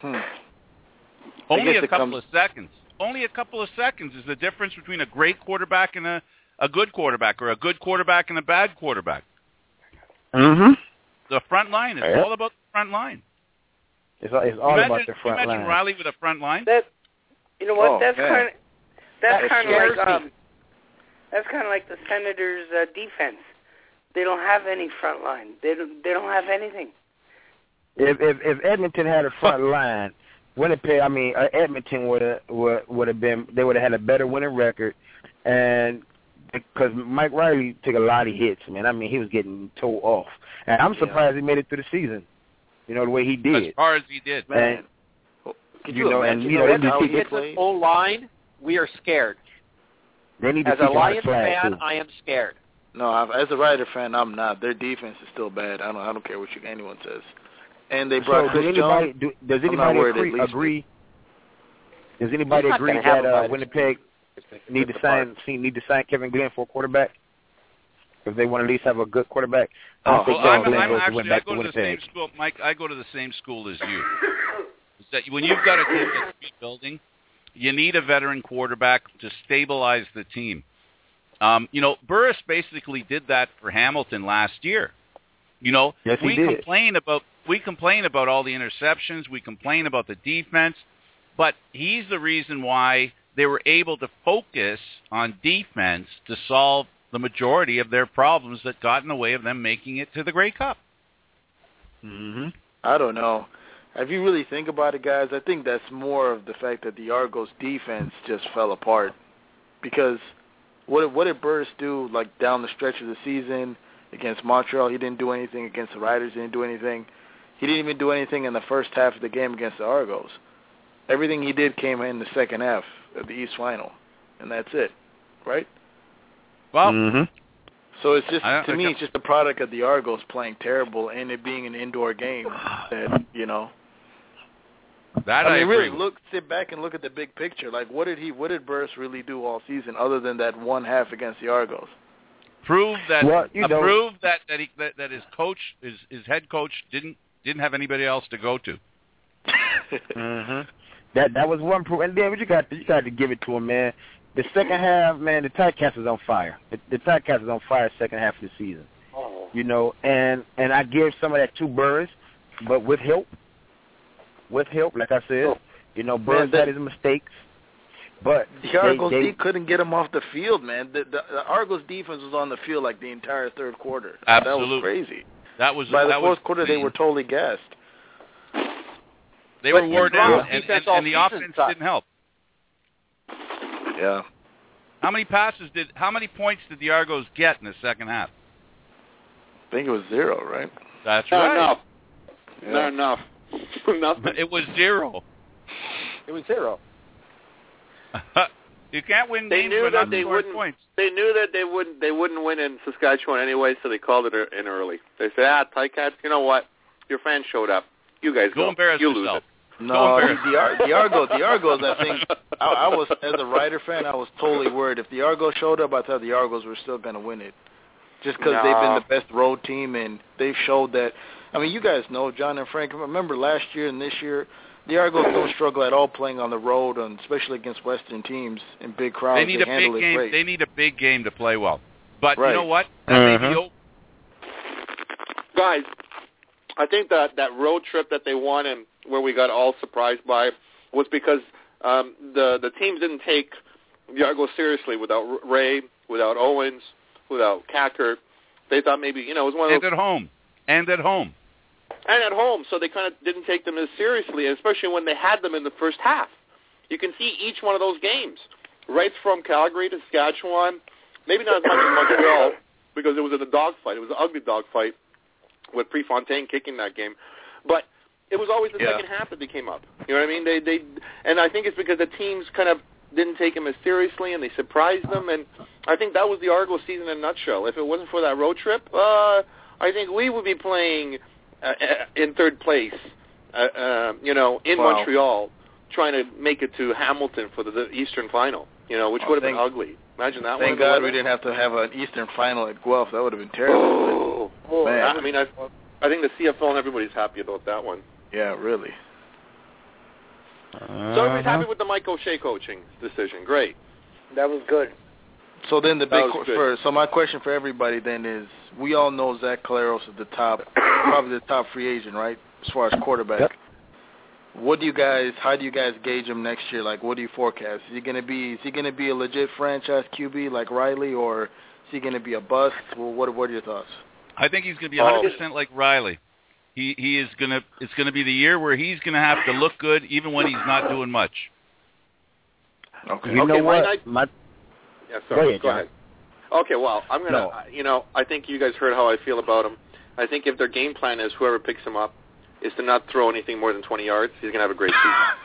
Only a couple of seconds. Only a couple of seconds is the difference between a great quarterback and a good quarterback, or a good quarterback and a bad quarterback. Mm-hmm. The front line is all about the front line. It's all about the front line. Imagine Riley with a front line. You know what? That's kind of like the Senators' defense. They don't have any front line. They don't have anything. If Edmonton had a front line, Edmonton would have been. They would have had a better winning record, and because Mike Riley took a lot of hits, man. I mean, he was getting towed off, and I'm surprised he made it through the season. You know, the way he did. As far as he did, man. Could you imagine how he hits the whole line? We are scared. They need to as a Lions fan, I am scared. No, as a Rider fan, I'm not. Their defense is still bad. I don't care what anyone says. And they brought Chris Jones. Does anybody agree? Does anybody agree that Winnipeg need to sign Kevin Glenn for a quarterback? If they want to at least have a good quarterback. I go to the same school, Mike. I go to the same school as you. Is that when you've got a team that's rebuilding, you need a veteran quarterback to stabilize the team. Burris basically did that for Hamilton last year. Yes, we complain about all the interceptions. We complain about the defense, but he's the reason why they were able to focus on defense to solve the majority of their problems that got in the way of them making it to the Grey Cup. Mm-hmm. I don't know. If you really think about it, guys, I think that's more of the fact that the Argos' defense just fell apart. Because what did Burris do, like, down the stretch of the season against Montreal? He didn't do anything. Against the Riders, he didn't do anything. He didn't even do anything in the first half of the game against the Argos. Everything he did came in the second half of the East Final, and that's it, right? Well, so it's just to me, it's just a product of the Argos playing terrible and it being an indoor game. That I agree. Really sit back and look at the big picture. Like, what did Burris really do all season other than that one half against the Argos? Prove that that his coach, his head coach, didn't have anybody else to go to. That was one proof. And then you got to give it to him, man. The second half, man, the Ticats was on fire. The Ticats was on fire second half of the season. And I give some of that to Burris, but with help, like I said, Burris had his mistakes. But the Argos couldn't get him off the field, man. The Argos defense was on the field like the entire third quarter. Absolutely. That was crazy. By the fourth quarter, they were totally gassed. They were worn down, and the offense didn't help. Yeah. How many points did the Argos get in the second half? I think it was 0, right? That's right. Not enough. Nothing. It was 0. It was 0. You can't win games by not scoring points. They knew that they wouldn't win in Saskatchewan anyway, so they called it in early. They said, Ticats, you know what? Your fans showed up. You guys go. Embarrass you yourself. Lose it. No, the Argos, I think, I was, as a Rider fan, I was totally worried. If the Argos showed up, I thought the Argos were still going to win it. Just because they've been the best road team, and they've showed that. I mean, you guys know, John and Frank, remember last year and this year, the Argos don't struggle at all playing on the road, and especially against Western teams in big crowds. They need a big game. Great. They need a big game to play well. But right. You know what? Guys, I think that road trip that they won and where we got all surprised by was because the teams didn't take the Argos seriously without Ray, without Owens, without Kacker. They thought maybe, it was one of those... And at home, so they kind of didn't take them as seriously, especially when they had them in the first half. You can see each one of those games, right from Calgary to Saskatchewan, maybe not as much as Montreal, because it was a dogfight. It was an ugly dogfight with Prefontaine kicking that game. But it was always the second half that they came up. You know what I mean? They and I think it's because the teams kind of didn't take them as seriously, and they surprised them, and I think that was the Argos season in a nutshell. If it wasn't for that road trip, I think we would be playing in third place, in Montreal, trying to make it to Hamilton for the Eastern Final, which would have been ugly. Imagine that one. Thank God we didn't have to have an Eastern Final at Guelph. That would have been terrible. Man. I mean, I think the CFL and everybody's happy about that one. Yeah, really. So everybody's happy with the Mike O'Shea coaching decision. Great. That was good. So then so my question for everybody then is, we all know Zach Collaros is the top, probably the top free agent, right, as far as quarterback. Yep. How do you guys gauge him next year? Like, what do you forecast? Is he gonna be a legit franchise QB like Riley, or is he gonna be a bust? Well, what are your thoughts? I think he's gonna be 100% like Riley. He is gonna. It's gonna be the year where he's gonna have to look good even when he's not doing much. Okay. You know what? Yeah, sorry. Go ahead. Okay, well, I'm gonna. I think you guys heard how I feel about him. I think if their game plan is whoever picks him up is to not throw anything more than 20 yards, he's gonna have a great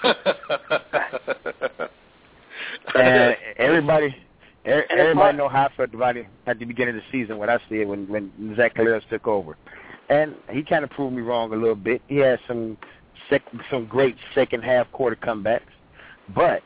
season. Everybody know how I felt about it at the beginning of the season. What I said when Zach Collaros took over, and he kind of proved me wrong a little bit. He had some great second half quarter comebacks, but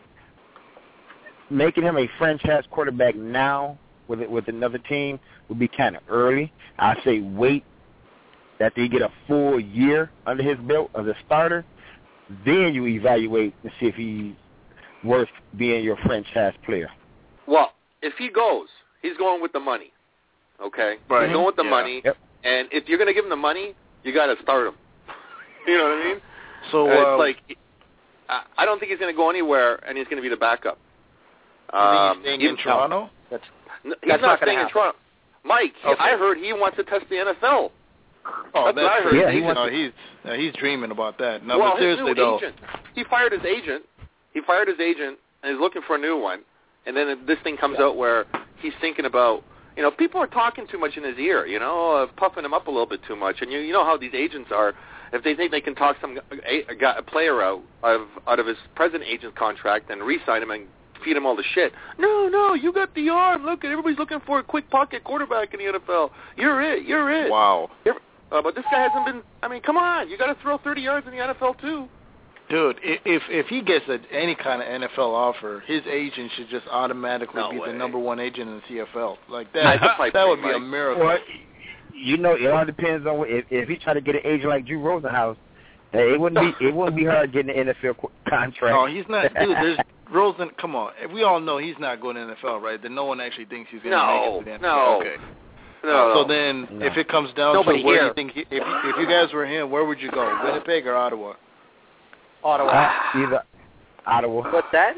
making him a franchise quarterback now with another team would be kind of early. I say wait after he get a full year under his belt as a starter, then you evaluate and see if he's worth being your franchise player. Well, if he goes, he's going with the money. Okay, right. He's going with the money, Yep. And if you're going to give him the money, you got to start him. You know what I mean? So it's like I don't think he's going to go anywhere, and he's going to be the backup. You think he's staying in Toronto? He's not staying in Toronto. Mike, I heard he wants to test the NFL. Oh, that's crazy. Yeah, he's dreaming about that. No, well, but seriously his new though, agent. He fired his agent, and is looking for a new one. And then this thing comes out where he's thinking about, people are talking too much in his ear, puffing him up a little bit too much. And you know how these agents are. If they think they can talk a player out of his present agent's contract and re-sign him and feed him all the shit. No, you got the arm. Look, everybody's looking for a quick pocket quarterback in the NFL. You're it. Wow. But this guy hasn't been. I mean, come on, you got to throw 30 yards in the NFL too. Dude, if he gets any kind of NFL offer, his agent should just automatically be the number one agent in the CFL. Like that, that would be a miracle. Well, it all depends on if he try to get an agent like Drew Rosenhaus. It wouldn't be hard getting an NFL contract. No, he's not. Dude, there's Rosen. Come on, we all know he's not going to the NFL, right? Then no one actually thinks he's going to make it to the NFL. No. Okay. No. So then, if it comes down to where do you think, if you guys were him, where would you go? Winnipeg or Ottawa? Ottawa. Either Ottawa. What's that?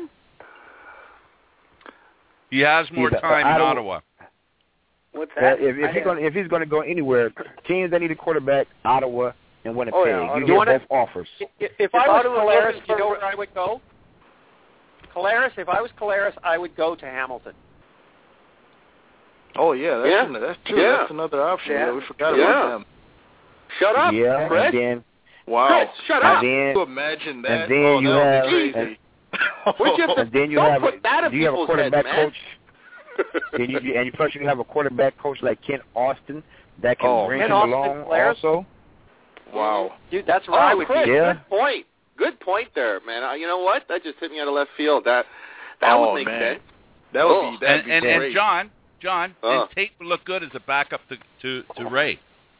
He has more time in Ottawa. What's that? If he's going to go anywhere, teams that need a quarterback, Ottawa and Winnipeg. Yeah, you get both offers. If I was Collaros, you know where I would go? If I was Collaros, I would go to Hamilton. Oh, yeah, that's true. Yeah. That's another option. Yeah. We forgot about them. Shut up, Yeah, Fred. and then Wow. Chris, shut up. and then, Can you imagine that? and then you that have would be crazy. Where'd you have to, and then you don't have put that in do you have a people's quarterback head, man. coach? And plus you have a quarterback coach like Kent Austin that can bring him along also. Wow. Dude, that's where I would Chris, be. Yeah. Good point there, man. You know what? That just hit me out of left field. That would make sense. That would be great. And John, and Tate would look good as a backup to Ray.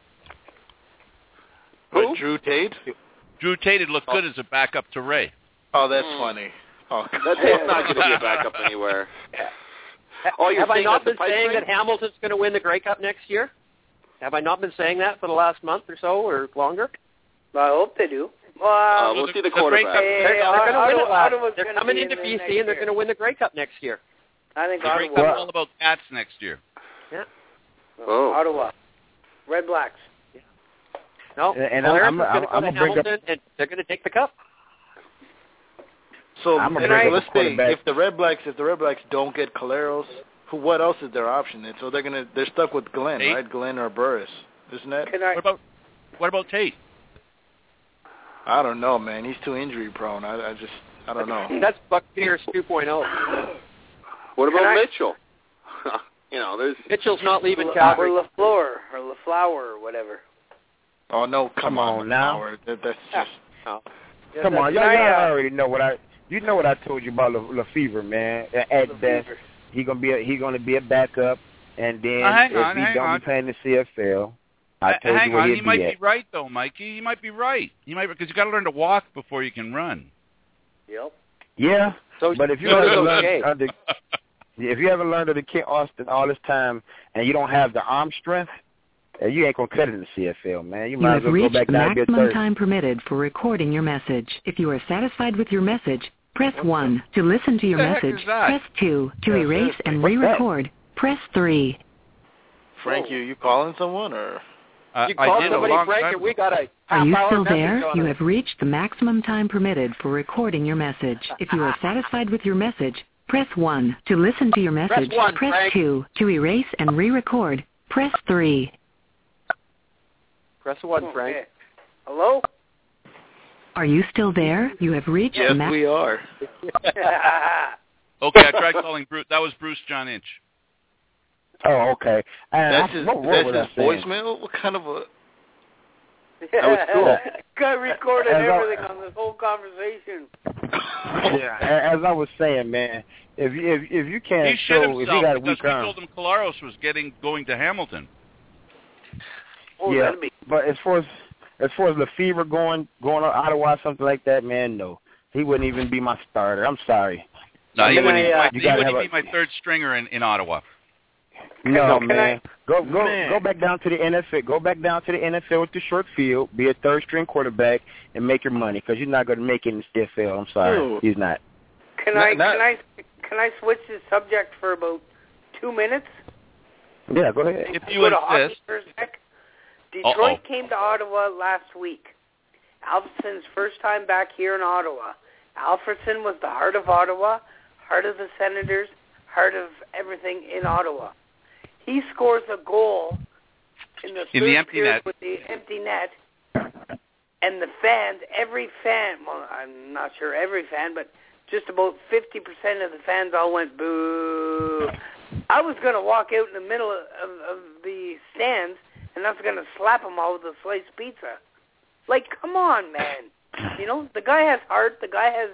Who? What, Drew Tate? Drew Tate would look good as a backup to Ray. Oh, that's funny. Oh, That Tate's not going to be a backup anywhere. Oh, you're Have I saying not that's been the pipe saying dream? that Hamilton's going to win the Grey Cup next year? Have I not been saying that for the last month or so or longer? I hope they do. We'll see the quarterback. They're going to win it. Ottawa's They're gonna coming be into in the BC next and they're year. going to win the Grey Cup next year. I think The Grey Ottawa. Cup's all about cats next year. Ottawa. Red Blacks. No, And Collaros I'm is going to go to gonna bring up. Hamilton and they're going to take the cup. So I'm gonna bring up let's a say quarterback. if the Red Blacks don't get Collaros, what else is their option then? So they're stuck with Glenn, Tate? right? Glenn or Burris, isn't that? What about Tate? I don't know, man. He's too injury prone. I don't know. That's Buck Pierce 2.0. What about Mitchell? There's Mitchell's not leaving Calgary. Or LaFleur or LaFlower or whatever. Oh no, come on now. Howard. That's just. Oh. Come on, y'all already know what I told you about Lefevre, man. At best, he's gonna be a backup, and then if he don't be playing the CFL, I told you where he he'd might be at. be right though, Mikey. He might be right. He might because you got to learn to walk before you can run. Yep. Yeah, So, but if you so ever it's learn okay. if you ever learned of the Kent Austin all this time and you don't have the arm strength, you ain't gonna cut it in the CFL, man. You You might have as well go reached back the down and be a maximum third. time permitted for recording your message. If you are satisfied with your message, press 1. To listen to your What the heck message, is that? press 2. To Yeah, erase seriously. and What's that? re-record, press 3. Frank, you calling someone or? You I called did a somebody, long Frank, time and we ago. got a Are you half-hour still message there? on You it. have reached the maximum time permitted for recording your message. If you are satisfied with your message, press 1. To listen to your message, Press 1, press Frank. 2. To erase and re-record, press 3. Press 1, Frank. Okay. Hello? Are you still there? You have reached Yes, the maximum. we are. Okay, I tried calling Bruce. That was Bruce John Inch. Oh, okay. That's his, what that's was I his saying? voicemail? What kind of a... That was cool. Guy recorded As I- everything on this whole conversation. Yeah, as I was saying, man, if you can't He shit show, if you himself got a because weak we arm, told him Kolaros was going to Hamilton. Oh, yeah. that'd be But as far as Lefevre going to Ottawa, something like that, man, no, he wouldn't even be my starter. I'm sorry. No, he Can wouldn't, I, he gotta wouldn't have be my third stringer in Ottawa. No, can man. Go Man. back down to the NFL. Go back down to the NFL with the short field. Be a third string quarterback and make your money because you're not going to make it in the CFL. I'm sorry, Ew. he's not. Can I switch the subject for about 2 minutes? Yeah, go ahead. If you Go to hockey insist. for a sec. Detroit came to Ottawa last week. Alfredson's first time back here in Ottawa. Alfredson was the heart of Ottawa, heart of the Senators, heart of everything in Ottawa. He scores a goal in the third empty period net. with the empty net, and the fans, every fan, well, I'm not sure every fan, but just about 50% of the fans all went boo. I was going to walk out in the middle of the stands, and I was going to slap them all with a sliced pizza. Like, come on, man. You know, the guy has heart. The guy's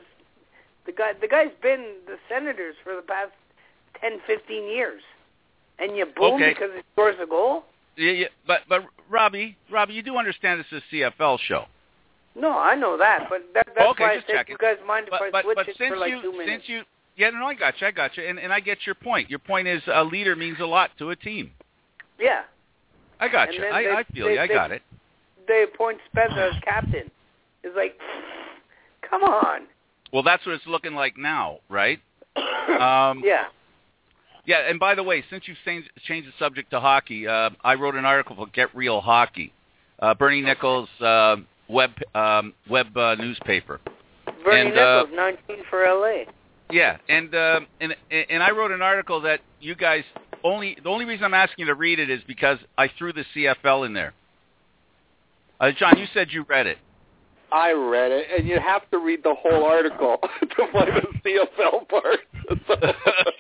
been the Senators for the past 10, 15 years. And you boom because he scores a goal? Yeah, but Robbie, you do understand this is a CFL show. No, I know that, but that's Okay, why I just said, checking. you guys mind if I switch it since for like you, 2 minutes? I got you, and I get your point. Your point is a leader means a lot to a team. Yeah. I got And you. then I feel you. I got it. They appoint Spezza as captain. It's like, come on. Well, that's what it's looking like now, right? Yeah. Yeah, and by the way, since you've changed the subject to hockey, I wrote an article for Get Real Hockey, Bernie Nichols' web newspaper. Bernie Nichols, 19 for L.A. Yeah, and I wrote an article that you guys the only reason I'm asking you to read it is because I threw the CFL in there. John, you said you read it. I read it, and you have to read the whole article to find the CFL part.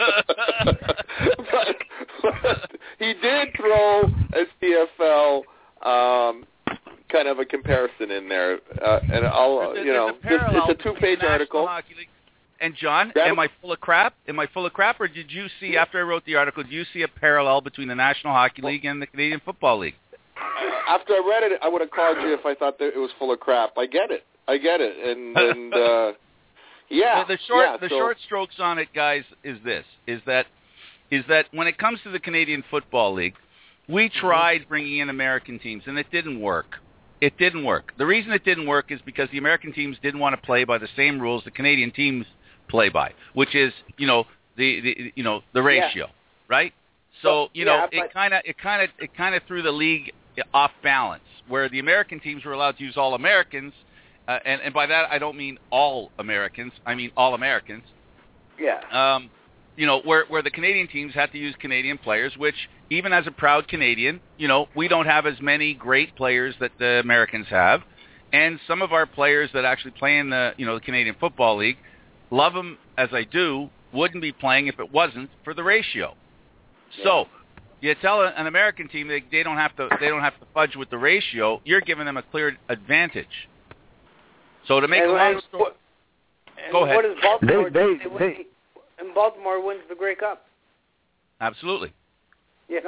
but he did throw a CFL kind of a comparison in there, and I'll it's a 2-page article. And John, am I full of crap? Or did you see after I wrote the article? Did you see a parallel between the National Hockey League and the Canadian Football League? After I read it, I would have called you if I thought that it was full of crap. I get it, and yeah. The short strokes on it, guys, is that when it comes to the Canadian Football League, we tried bringing in American teams, and it didn't work. It didn't work. The reason it didn't work is because the American teams didn't want to play by the same rules the Canadian teams play by, which is the ratio, right? So it kind of threw the league off balance, where the American teams were allowed to use all Americans, and by that I don't mean all Americans, I mean all Americans. Yeah. Where the Canadian teams had to use Canadian players, which even as a proud Canadian, we don't have as many great players that the Americans have, and some of our players that actually play in the the Canadian Football League, love them as I do, wouldn't be playing if it wasn't for the ratio. Yeah. So you tell an American team they don't have to fudge with the ratio. You're giving them a clear advantage. So to make a long story, go ahead. What does Baltimore do? They and Baltimore wins the Grey Cup. Absolutely. They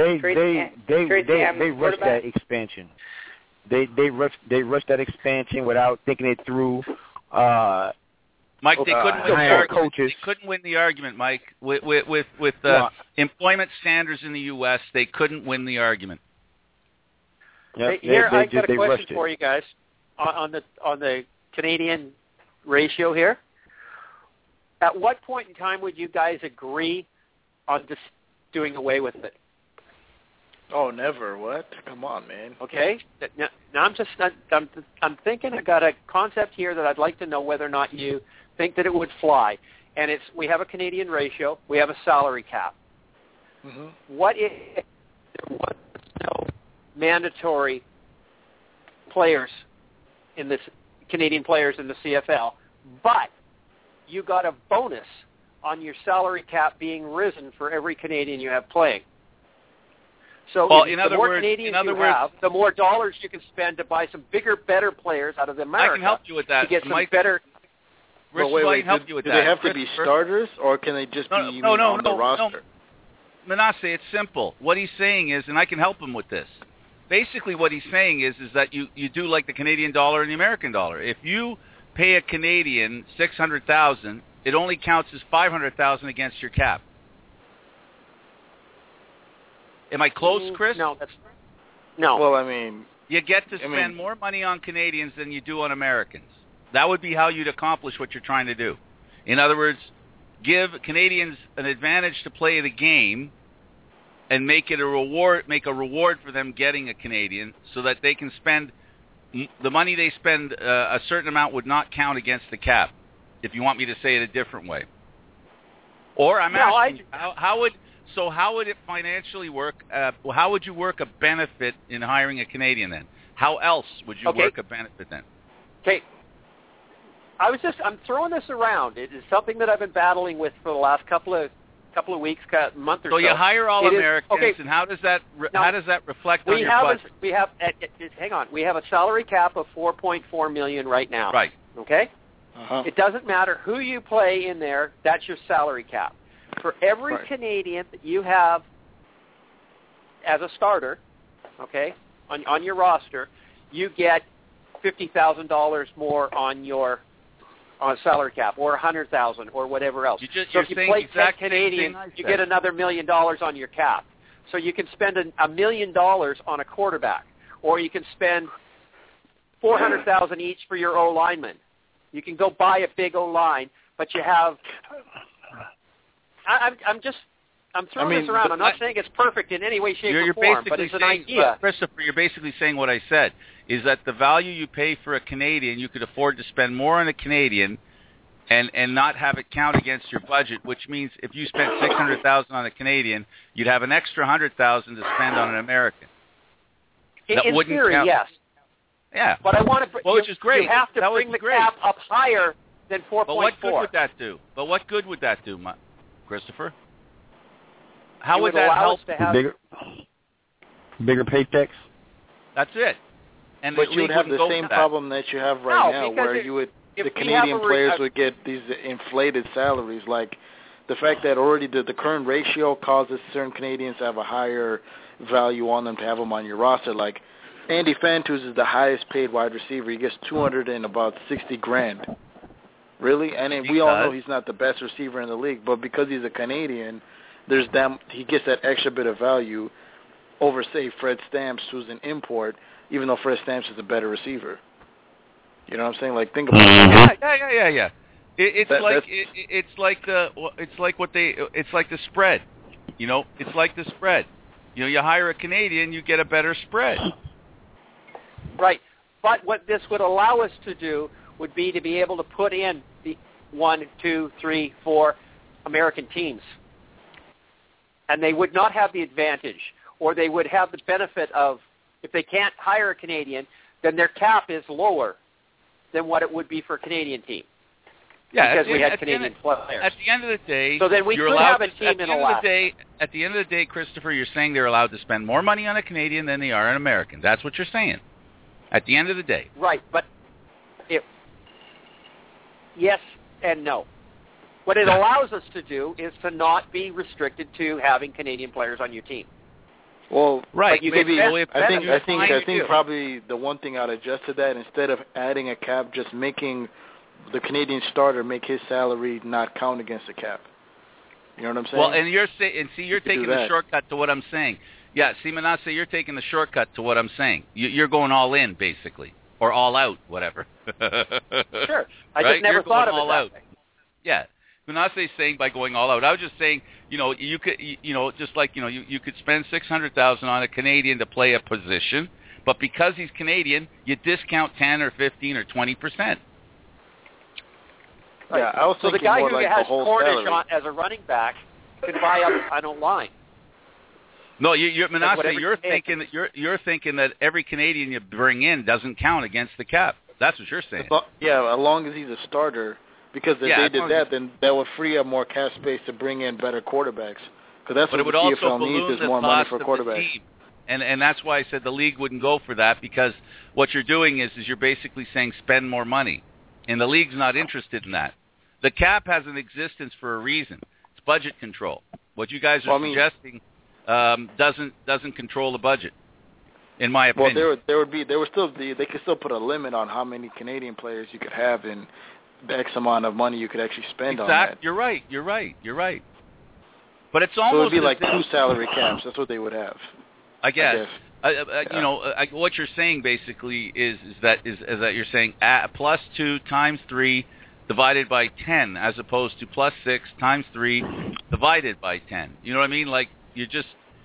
rushed that expansion. They rushed that expansion without thinking it through. Mike, they couldn't win the argument. Coaches. They couldn't win the argument, Mike. With employment standards in the U.S., they couldn't win the argument. Yep, here, I've got a question for you guys on the Canadian ratio here. At what point in time would you guys agree on just doing away with it? Oh, never. What? Come on, man. Okay. Now I'm thinking. I got a concept here that I'd like to know whether or not you think that it would fly. And we have a Canadian ratio. We have a salary cap. Mm-hmm. What if there was no mandatory players in this Canadian players in the CFL, but you got a bonus on your salary cap being risen for every Canadian you have playing? So the more Canadians you have, the more dollars you can spend to buy some bigger, better players out of America. I can help you with that. To get some Mike, better. I can help you with that. Do they have to be starters, or can they just be on the roster? No, Manasseh, it's simple. What he's saying is, and I can help him with this. Basically, what he's saying is that you do like the Canadian dollar and the American dollar. If you pay a Canadian $600,000, it only counts as $500,000 against your cap. Am I close, Chris? No. Well, I mean, you get to spend more money on Canadians than you do on Americans. That would be how you'd accomplish what you're trying to do. In other words, give Canadians an advantage to play the game and make a reward for them getting a Canadian so that they can spend the money they spend. A certain amount would not count against the cap, if you want me to say it a different way. Or asking, how would it financially work? How would you work a benefit in hiring a Canadian then? How else would you work a benefit then? Okay. I'm throwing this around. It is something that I've been battling with for the last couple of weeks, month or so. So you hire all Americans, and how does that reflect on your budget? Hang on. We have a salary cap of $4.4 million right now. Right. Okay. Uh-huh. It doesn't matter who you play in there. That's your salary cap. For every Canadian that you have as a starter, okay, on your roster, you get $50,000 more on your salary cap, or $100,000, or whatever else. So if you play 10 Canadians, you get another $1 million on your cap. So you can spend $1 million on a quarterback, or you can spend $400,000 each for your O lineman. You can go buy a big O line, but you have. I'm throwing this around. I'm not saying it's perfect in any way, shape, or form, but it's an idea. Christopher, you're basically saying what I said, is that the value you pay for a Canadian, you could afford to spend more on a Canadian and not have it count against your budget, which means if you spent $600,000 on a Canadian, you'd have an extra $100,000 to spend on an American. In theory, yes. Yeah. But I want to. Which is great. You have to bring the cap up higher than 4.4. But what good would that do? Christopher? How would that help? To have bigger paychecks? That's it. And but you would have the same problem that you have right now, where the Canadian players would get these inflated salaries. Like the fact that already the current ratio causes certain Canadians to have a higher value on them to have them on your roster. Like Andy Fantuz is the highest paid wide receiver. He gets $260,000. Really? And we all know he's not the best receiver in the league, but because he's a Canadian, he gets that extra bit of value over, say, Fred Stamps, who's an import, even though Fred Stamps is a better receiver. You know what I'm saying? Like, think about it. Yeah. It's like the spread. You know, it's like the spread. You know, you hire a Canadian, you get a better spread. Right. But what this would allow us to do would be to be able to put in the 1, 2, 3, 4 American teams. And they would not have the advantage, or they would have the benefit of, if they can't hire a Canadian, then their cap is lower than what it would be for a Canadian team. Yeah, because we had Canadian players. At the end of the day, so then we could have a team in Alaska. At the end of the day, Christopher, you're saying they're allowed to spend more money on a Canadian than they are on an American. That's what you're saying. At the end of the day. Right, but yes and no. What it allows us to do is to not be restricted to having Canadian players on your team. Well, right. Maybe I think probably the one thing I'd adjust to that, instead of adding a cap, just making the Canadian starter make his salary not count against the cap. You know what I'm saying? Well, and you're taking the shortcut to what I'm saying. Yeah, see, Manasseh, you're taking the shortcut to what I'm saying. You're going all in, basically, or all out, whatever. Sure. I right? just never thought of it that way. Yeah. Manasseh is saying by going all out. I was just saying, you could, just like, you could spend $600,000 on a Canadian to play a position, but because he's Canadian, you discount 10 or 15 or 20%. Right. Yeah, I was thinking the guy more who like has the whole Cornish salary. as a running back can buy up on a line. No, Manasseh, you're thinking that every Canadian you bring in doesn't count against the cap. That's what you're saying. Yeah, as long as he's a starter. Because if they did that, then that would free up more cap space to bring in better quarterbacks. Because that's what the CFL needs is more money for quarterbacks. And that's why I said the league wouldn't go for that, because what you're doing is you're basically saying spend more money. And the league's not interested in that. The cap has an existence for a reason. It's budget control. What you guys are suggesting doesn't control the budget, in my opinion. Well, they could still put a limit on how many Canadian players you could have and the X amount of money you could actually spend on that. You're right. But it's almost so it would be like 2 salary caps. That's what they would have. I guess. What you're saying basically is that you're saying plus 2 times 3 divided by 10, as opposed to plus 6 times 3 divided by 10. You know what I mean? Like it's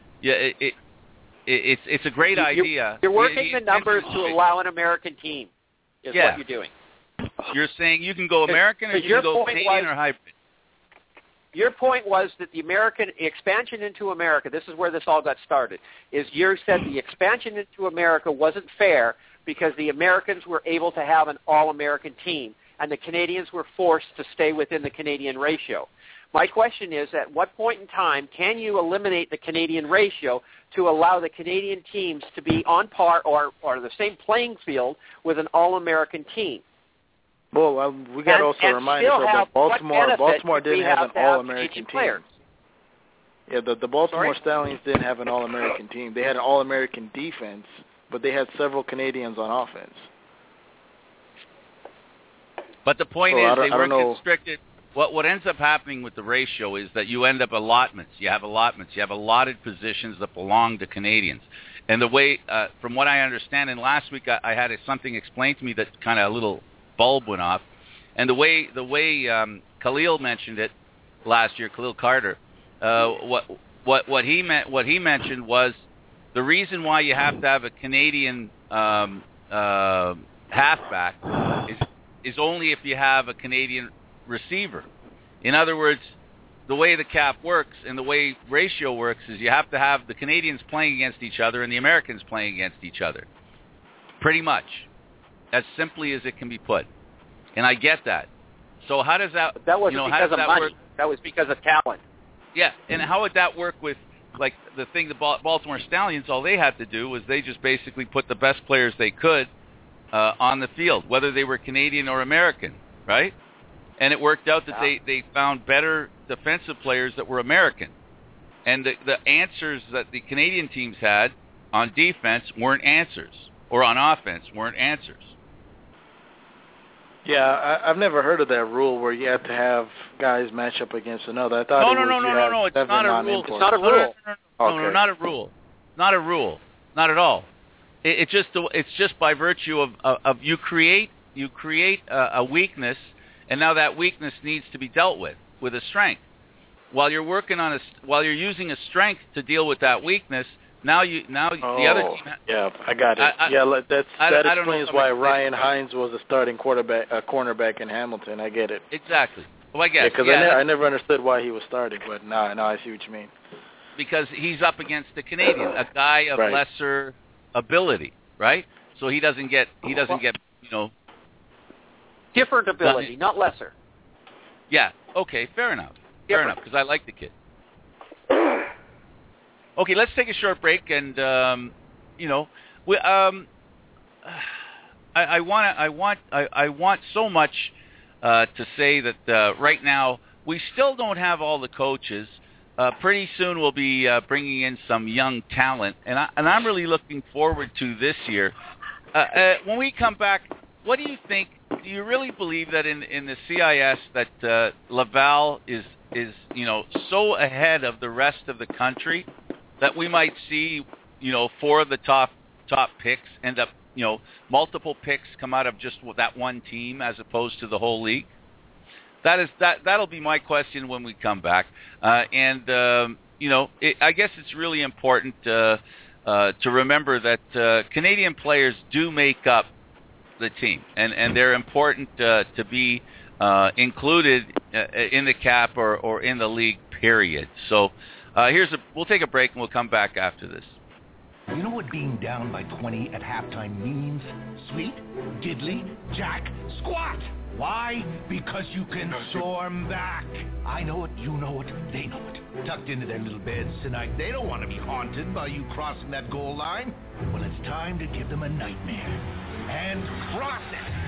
a great idea. You're working the numbers to allow an American team. Is what you're doing. You're saying you can go American or you can go Canadian or hybrid. Your point was that the expansion into America, this is where this all got started, is you said the expansion into America wasn't fair because the Americans were able to have an all-American team and the Canadians were forced to stay within the Canadian ratio. My question is, at what point in time can you eliminate the Canadian ratio to allow the Canadian teams to be on par or the same playing field with an all-American team? Well, we got to also remind ourselves that Baltimore didn't have an all-American team. Yeah, the Baltimore Stallions didn't have an all-American team. They had an all-American defense, but they had several Canadians on offense. But the point is they weren't constricted. What ends up happening with the ratio is that you end up allotments. You have allotments. You have allotted positions that belong to Canadians. And the way, from what I understand, and last week I had something explained to me that kind of a little bulb went off, and the way Khalil mentioned it last year, Khalil Carter, what he mentioned was the reason why you have to have a Canadian halfback is only if you have a Canadian receiver. In other words, the way the cap works and the way ratio works is you have to have the Canadians playing against each other and the Americans playing against each other. Pretty much. As simply as it can be put. And I get that. So how does that... That wasn't because of money. Work? That was because of talent. Yeah, and how would that work with, like, the thing the Baltimore Stallions, all they had to do was they just basically put the best players they could on the field, whether they were Canadian or American, right? And it worked out that they found better defensive players that were American. And the answers that the Canadian teams had on defense weren't answers, or on offense weren't answers. Yeah, I've never heard of that rule where you have to have guys match up against another. I thought No, it's not a rule. It's not a rule. No, not a rule. Not a rule. Not at all. It's just by virtue of you create a weakness, and now that weakness needs to be dealt with a strength. While you're using a strength to deal with that weakness, the other team. Yeah, I got it. That explains why Ryan Hines was a starting cornerback in Hamilton. I get it. Exactly. Well, I guess. Because I never understood why he was starting, but now I see what you mean. Because he's up against a Canadian, a guy of lesser ability, right? So he doesn't get different ability, not lesser. Yeah. Okay. Fair enough. Fair enough. Because I like the kid. Okay, let's take a short break, and I want so much to say that right now we still don't have all the coaches. Pretty soon we'll be bringing in some young talent, and I'm really looking forward to this year. When we come back, what do you think? Do you really believe that in the CIS that Laval is so ahead of the rest of the country that we might see 4 of the top picks end up multiple picks come out of just that one team as opposed to the whole league? That'll be my question when we come back. I guess it's really important to remember that Canadian players do make up the team, and they're important to be included in the cap or in the league, period. So we'll take a break and we'll come back after this. You know what being down by 20 at halftime means? Sweet, diddly, jack, squat. Why? Because you can storm back. I know it, you know it, they know it. Tucked into their little beds tonight, they don't want to be haunted by you crossing that goal line. Well, it's time to give them a nightmare. And cross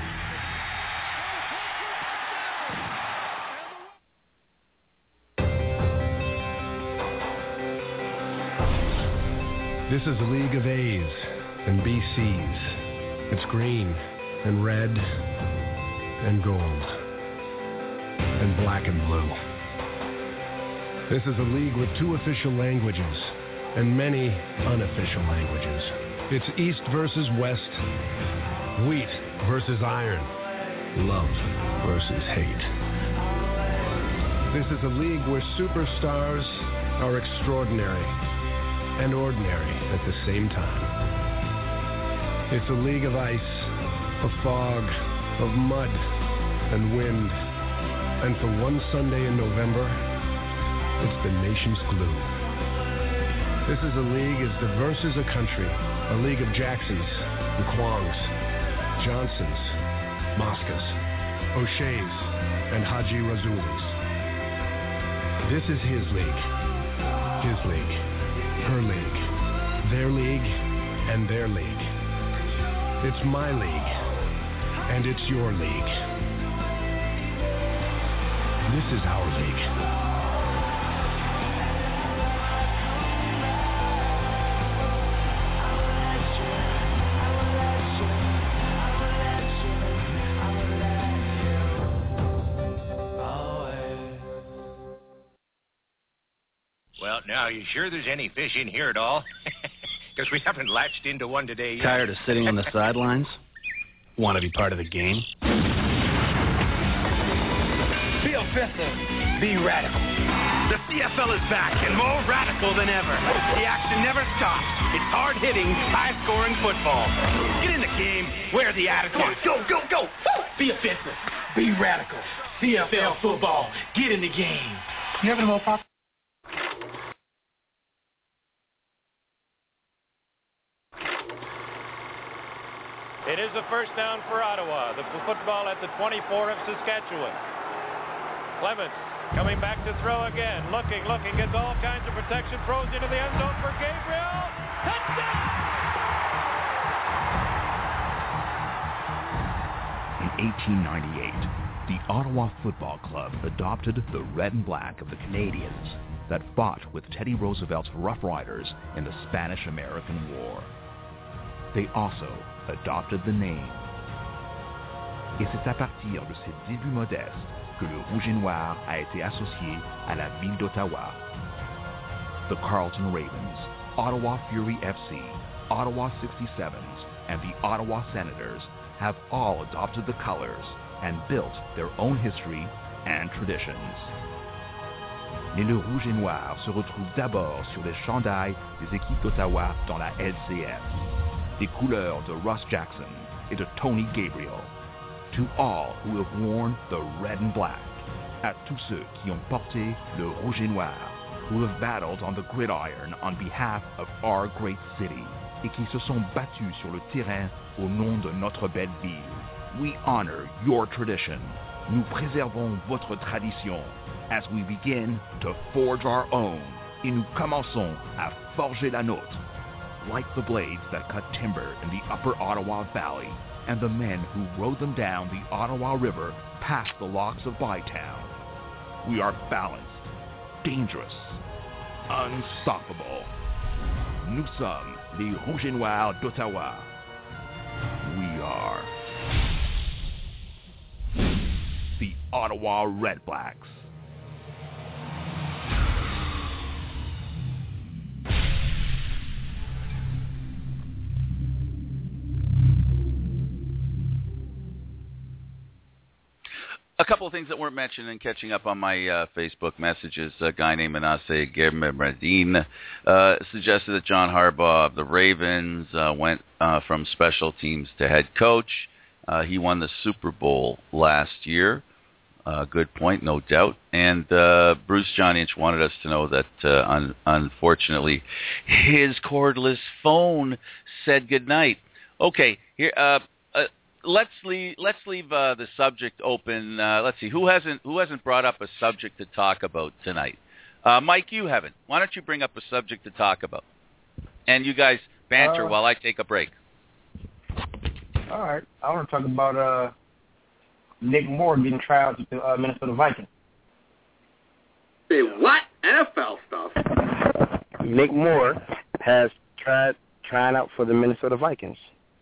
it. This is a league of A's and BCs. It's green and red and gold and black and blue. This is a league with 2 official languages and many unofficial languages. It's East versus West, wheat versus iron, love versus hate. This is a league where superstars are extraordinary and ordinary at the same time. It's a league of ice, of fog, of mud and wind. And for one Sunday in November, it's the nation's glue. This is a league as diverse as a country, a league of Jacksons and Kwongs, Johnsons, Moscas, O'Shea's, and Haji Razulis. This is his league, her league, their league, and their league. It's my league, and it's your league. This is our league. Well, now, are you sure there's any fish in here at all? Because we haven't latched into one today yet. Tired of sitting on the sidelines? Want to be part of the game? Be offensive. Be radical. The CFL is back and more radical than ever. The action never stops. It's hard-hitting, high-scoring football. Get in the game. Wear the attitude. Come on, go, go, go. Be offensive. Be radical. CFL football. Get in the game. You having a little pop? It is a first down for Ottawa. The football at the 24 of Saskatchewan. Clements coming back to throw again. Looking, gets all kinds of protection. Throws into the end zone for Gabriel. Touchdown! In 1898, the Ottawa Football Club adopted the red and black of the Canadians that fought with Teddy Roosevelt's Rough Riders in the Spanish-American War. They also adopted the name. Et c'est à partir de ces débuts modestes que le rouge et noir a été associé à la ville d'Ottawa. The Carleton Ravens, Ottawa Fury FC, Ottawa 67s, and the Ottawa Senators have all adopted the colors and built their own history and traditions. Mais le rouge et noir se retrouve d'abord sur les chandails des équipes d'Ottawa dans la LCF. Des couleurs de Russ Jackson et de Tony Gabriel. To all who have worn the red and black. À tous ceux qui ont porté le rouge et noir. Who have battled on the gridiron on behalf of our great city. Et qui se sont battus sur le terrain au nom de notre belle ville. We honor your tradition. Nous préservons votre tradition. As we begin to forge our own. Et nous commençons à forger la nôtre. Like the blades that cut timber in the upper Ottawa Valley, and the men who rode them down the Ottawa River past the locks of Bytown. We are balanced, dangerous, unstoppable. Nous sommes les Rouges et Noirs d'Ottawa. We are the Ottawa Redblacks. A couple of things that weren't mentioned in catching up on my Facebook messages. A guy named Manasseh Germerdine suggested that John Harbaugh of the Ravens went from special teams to head coach. He won the Super Bowl last year. Good point, no doubt. And Bruce John Inch wanted us to know that, unfortunately, his cordless phone said goodnight. Okay, here. Let's leave the subject open. Let's see who hasn't brought up a subject to talk about tonight. Mike, you haven't. Why don't you bring up a subject to talk about? And you guys banter while I take a break. All right. I want to talk about Nick Moore getting tried out to the Minnesota Vikings. Say what? NFL stuff. Nick Moore has trying out for the Minnesota Vikings.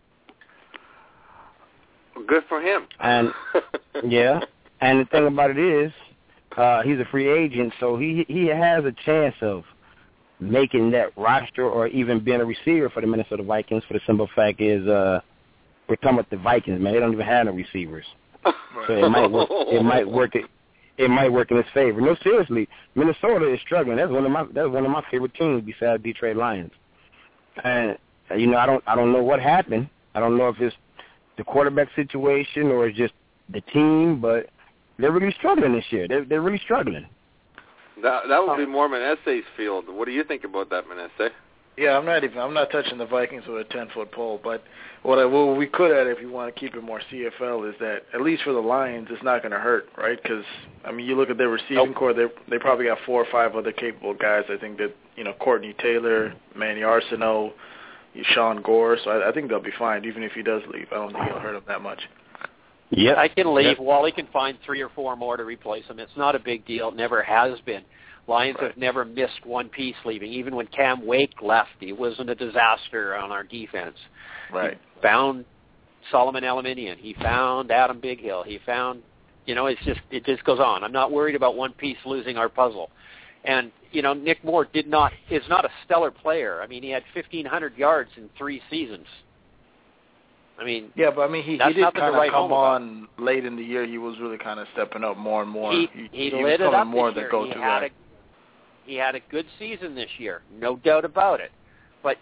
Good for him. And yeah, and the thing about it is, he's a free agent, so he has a chance of making that roster or even being a receiver for the Minnesota Vikings. For the simple fact is, we're talking about the Vikings, man. They don't even have no receivers, so it might work. It might work in his favor. No, seriously, Minnesota is struggling. That's one of my favorite teams besides Detroit Lions. And I don't know what happened. I don't know if it's the quarterback situation or it's just the team, but they're really struggling this year. They're really struggling. That would be more Manasseh's field. What do you think about that, Manasseh? Yeah, I'm not touching the Vikings with a 10-foot pole, but what we could add, if you want to keep it more CFL, is that at least for the Lions, it's not going to hurt, right? Because you look at their receiving core, they probably got 4 or 5 other capable guys. I think that Courtney Taylor, Manny Arsenault, Sean Gore, so I think they'll be fine, even if he does leave. I don't think it'll hurt him that much. Yeah, I can leave. Wally can find 3 or 4 more to replace him. It's not a big deal. It never has been. Lions have never missed one piece leaving. Even when Cam Wake left, it wasn't a disaster on our defense. Right. He found Solomon Eliminian. He found Adam Bighill. He found, it just goes on. I'm not worried about one piece losing our puzzle. And, Nick Moore is not a stellar player. He had 1,500 yards in 3 seasons. Yeah, but he did kind of come on late in the year. He was really kind of stepping up more and more. He was lit it up more this year. The go-to guy. He had a good season this year, no doubt about it. But,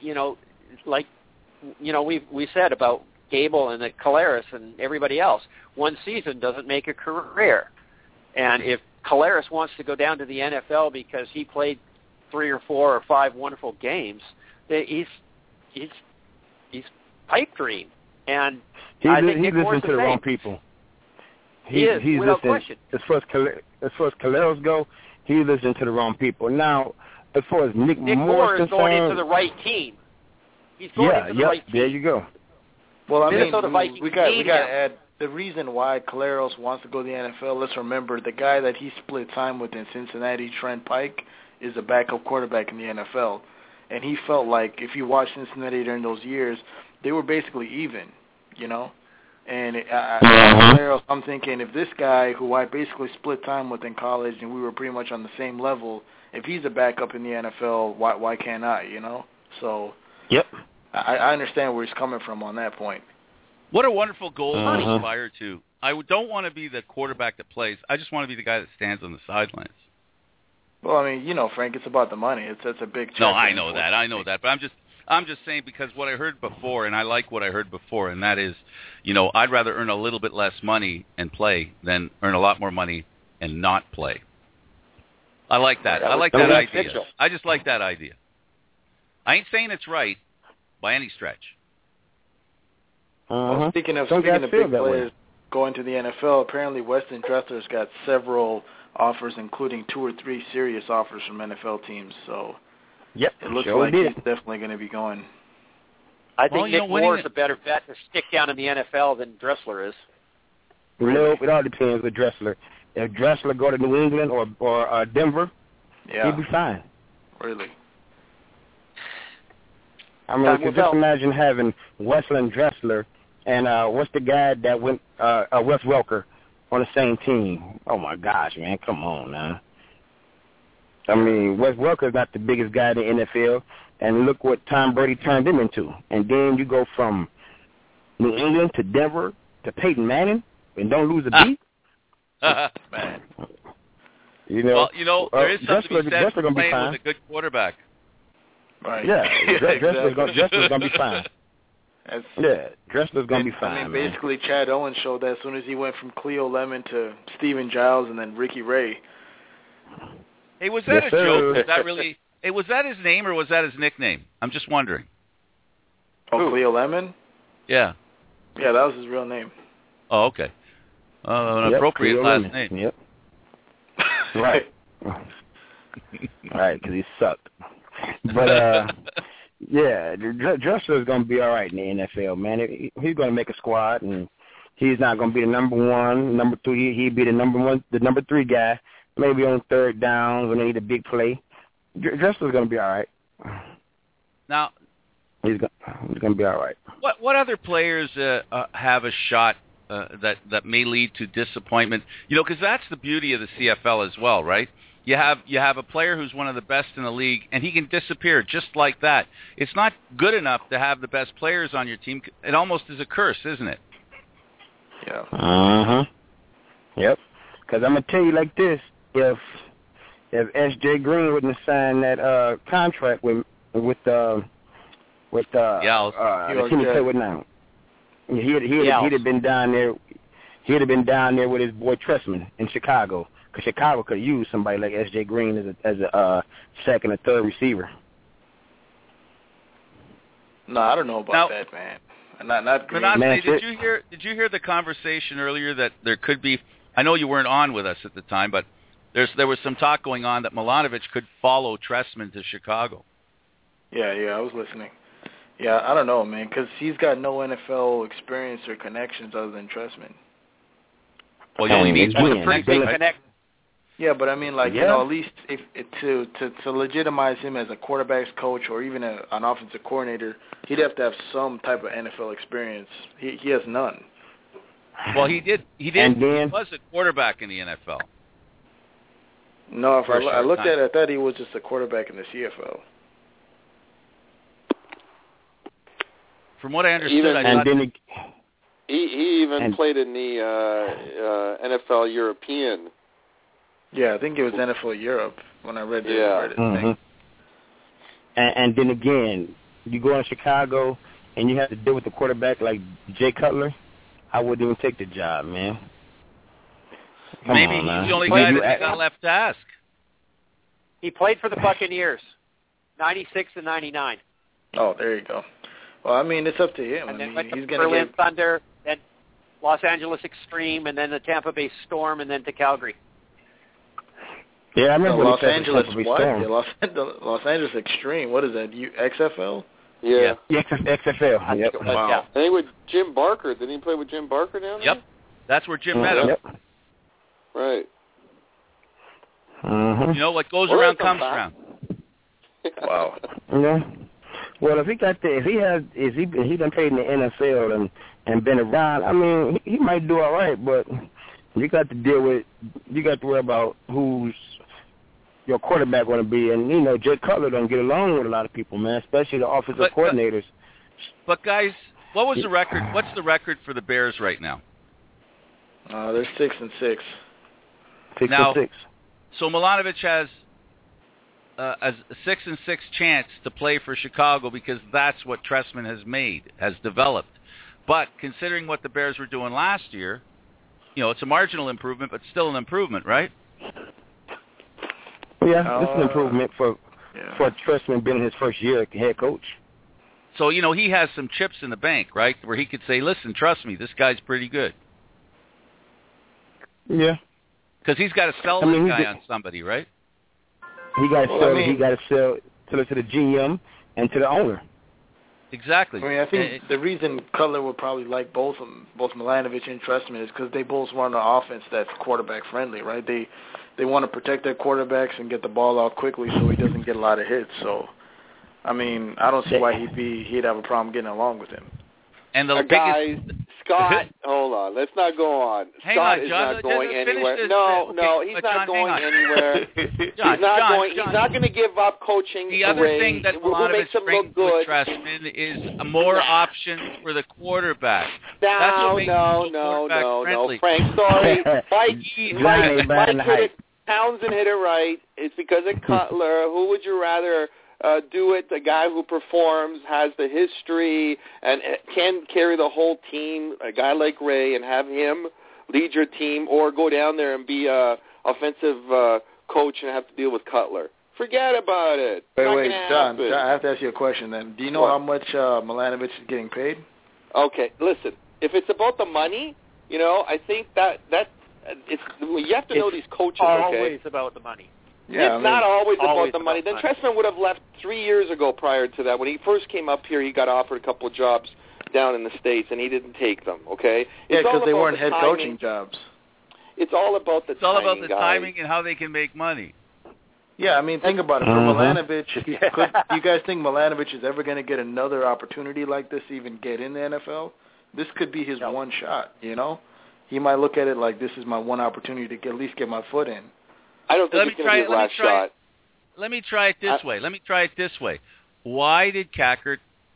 we said about Gable and Collaros and everybody else, one season doesn't make a career. And if Collaros wants to go down to the NFL because he played 3 or 4 or 5 wonderful games, he's pipe dream. And I think Nick Moore's listening to the wrong people. He's without question. As far as Collaros go, he's listening to the wrong people. Now, as far as Nick Moore is concerned, going into the right team. He's going into the right team. There you go. Well, Minnesota Vikings we got to add the reason why Collaros wants to go to the NFL. Let's remember the guy that he split time with in Cincinnati, Trent Pike, is a backup quarterback in the NFL, and he felt like if you watch Cincinnati during those years, they were basically even, And Collaros, I'm thinking if this guy who I basically split time with in college and we were pretty much on the same level, if he's a backup in the NFL, why can't I? So. Yep. I understand where he's coming from on that point. What a wonderful goal to aspire to. I don't want to be the quarterback that plays. I just want to be the guy that stands on the sidelines. Well, Frank, it's about the money. That's a big check. No, I know that. But I'm just saying because what I heard before, and I like what I heard before, and that is, I'd rather earn a little bit less money and play than earn a lot more money and not play. I like that. I like that idea. I just like that idea. I ain't saying it's right by any stretch. Well, speaking of big players going to the NFL, apparently Weston Dressler's got several offers, including 2 or 3 serious offers from NFL teams. So it looks like he's definitely going to be going. I think Nick Moore is a better bet to stick down in the NFL than Dressler is. No, it all depends with Dressler. If Dressler go to New England or Denver, he'd be fine. Really? Just imagine having Wesley Dressler and what's the guy that went Wes Welker on the same team. Oh, my gosh, man. Come on, now. I mean, Wes Welker's not the biggest guy in the NFL, and look what Tom Brady turned him into. And then you go from New England to Denver to Peyton Manning and don't lose a beat. Man. You know, there is something to be said for gonna playing be fine. with a good quarterback. Right. Yeah, Exactly. Dressler's going to be fine. Dressler's going to be fine. I mean, basically, Chad Owens showed that as soon as he went from Cleo Lemon to Steven Giles and then Ricky Ray. Hey, was that a joke? Was that really? Hey, was that his name or was that his nickname? I'm just wondering. Oh, Cleo Lemon? Yeah. Yeah, that was his real name. Oh, okay. An appropriate Cleo last Lemon. name. Yep. Right. Right, because he sucked. But, yeah, Dressler's going to be all right in the NFL, man. He's going to make a squad, and he's not going to be the number one, number three. He'd be the number 3 guy, maybe on third downs when they need a big play. Dressler's going to be all right. Now, he's going to be all right. What other players have a shot that may lead to disappointment? Because that's the beauty of the CFL as well, right? You have a player who's one of the best in the league, and he can disappear just like that. It's not good enough to have the best players on your team. It almost is a curse, isn't it? Yeah. Uh-huh. Yep. Because I'm going to tell you like this. If S.J. Green wouldn't have signed that contract with the team he played with now, he'd have been down there. He'd have been down there with his boy Tressman in Chicago, because Chicago could use somebody like S.J. Green as a second or third receiver. No, I don't know about that, man. Not Green. Manasseh, did you hear the conversation earlier that there could be? I know you weren't on with us at the time, but there was some talk going on that Milanovic could follow Tressman to Chicago. Yeah, I was listening. Yeah, I don't know, man, because he's got no NFL experience or connections other than Tressman. Well, he only needs one. Pretty big connect. Yeah, but I mean, at least to legitimize him as a quarterback's coach or even an offensive coordinator, he'd have to have some type of NFL experience. He has none. Well, he did. He was a quarterback in the NFL. No, if I looked at it, I thought he was just a quarterback in the CFL. From what I understood, he even played in the NFL European. Yeah, I think it was NFL Europe when I read it. Mm-hmm. And then again, you go in Chicago and you have to deal with a quarterback like Jay Cutler. I wouldn't even take the job, man. Maybe he's the only guy that got left to ask. He played for the Buccaneers, 96 and 99. Oh, there you go. Well, I mean, it's up to him. And then went to Berlin Thunder, then Los Angeles Extreme, and then the Tampa Bay Storm, and then to Calgary. Yeah, I remember Los Angeles what? Yeah, Los Angeles Extreme. What is that? XFL? Yeah. XFL. Yep. Wow. I think with Jim Barker. Didn't he play with Jim Barker down there? Yep. That's where Jim met him. Yep. Right. Mm-hmm. You know, what goes around comes around. Wow. Yeah. Well, if he done played in the NFL and been around, I mean, he might do all right, but you got to worry about who's your quarterback going to be. And, Jay Cutler don't get along with a lot of people, man, especially the offensive coordinators. But, guys, what was the record? What's the record for the Bears right now? They're 6-6. 6-6. So Milanovic has a 6-6 chance to play for Chicago because that's what Tressman has developed. But considering what the Bears were doing last year, it's a marginal improvement, but still an improvement, right? Yeah, it's an improvement for Tressman being his first year as head coach. So, he has some chips in the bank, right, where he could say, listen, trust me, this guy's pretty good. Yeah. Because he's got to sell this guy on somebody, right? He got to sell to the GM and to the owner. Exactly. I mean, I think the reason Cutler would probably like both Milanovic and Tressman is because they both run an offense that's quarterback friendly, right? They want to protect their quarterbacks and get the ball out quickly so he doesn't get a lot of hits. So, I mean, I don't see why he'd have a problem getting along with him. And the Scott, hold on. Let's not go on. Scott is not going anywhere. No, he's not going anywhere. He's not going to give up coaching. The other thing that Milanovic brings with Trestman is more options for the quarterback. No, Frank, sorry. Mike Townsend hit it right. It's because of Cutler. Who would you rather do it? The guy who performs, has the history, and can carry the whole team, a guy like Ray, and have him lead your team, or go down there and be a offensive coach and have to deal with Cutler. Forget about it. Wait, John, I have to ask you a question then. Do you know how much Milanovic is getting paid? Okay, listen. If it's about the money, I think that you have to know these coaches. It's always about the money. Yeah, it's not always about the money. Then Trestman would have left 3 years ago prior to that. When he first came up here, he got offered a couple of jobs down in the States, and he didn't take them, okay? Yeah, because they weren't head coaching jobs. It's all about the timing, timing and how they can make money. Yeah, I mean, think about it. For Milanovic, do you guys think Milanovic is ever going to get another opportunity like this to even get in the NFL? This could be his one shot, He might look at it like, this is my one opportunity to at least get my foot in. I don't think it's going to be his last shot. Let me try it this way. Why did Kackert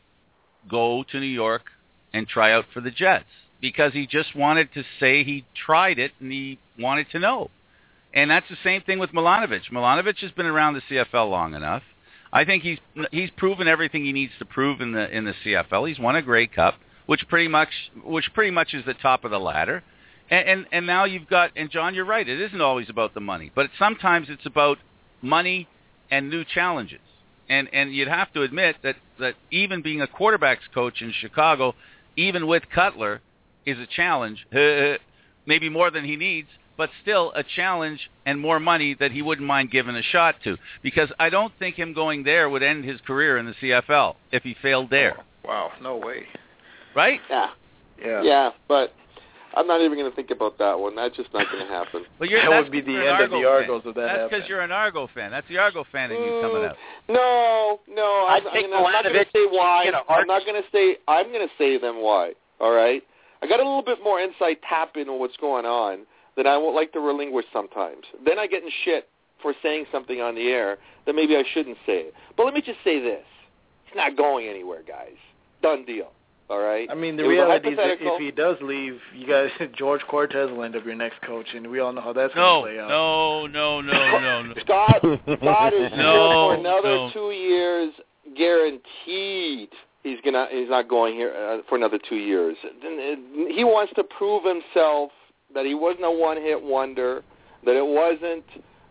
go to New York and try out for the Jets? Because he just wanted to say he tried it and he wanted to know. And that's the same thing with Milanovic. Milanovic has been around the CFL long enough. I think he's proven everything he needs to prove in the CFL. He's won a Grey Cup, which pretty much is the top of the ladder. And now you've got, and John, you're right, it isn't always about the money, but sometimes it's about money and new challenges. And you'd have to admit that even being a quarterback's coach in Chicago, even with Cutler, is a challenge, maybe more than he needs, but still a challenge and more money that he wouldn't mind giving a shot to. Because I don't think him going there would end his career in the CFL if he failed there. Oh, wow, no way. Right? Yeah, but I'm not even going to think about that one. That's just not going to happen. That would be the end of the Argos if that happened. That's because you're an Argo fan. That's the Argo fan in you coming out. No. I'm not going to say why. I'm going to say them why. All right? I got a little bit more inside tap into what's going on that I won't like to relinquish sometimes. Then I get in shit for saying something on the air that maybe I shouldn't say. But let me just say this. It's not going anywhere, guys. Done deal. All right? I mean, the reality is that if he does leave, you guys, George Cortez will end up your next coach, and we all know how that's going to play out. No. Scott is here for another 2 years, guaranteed. He's not going here for another 2 years. He wants to prove himself that he wasn't a one-hit wonder, that it wasn't,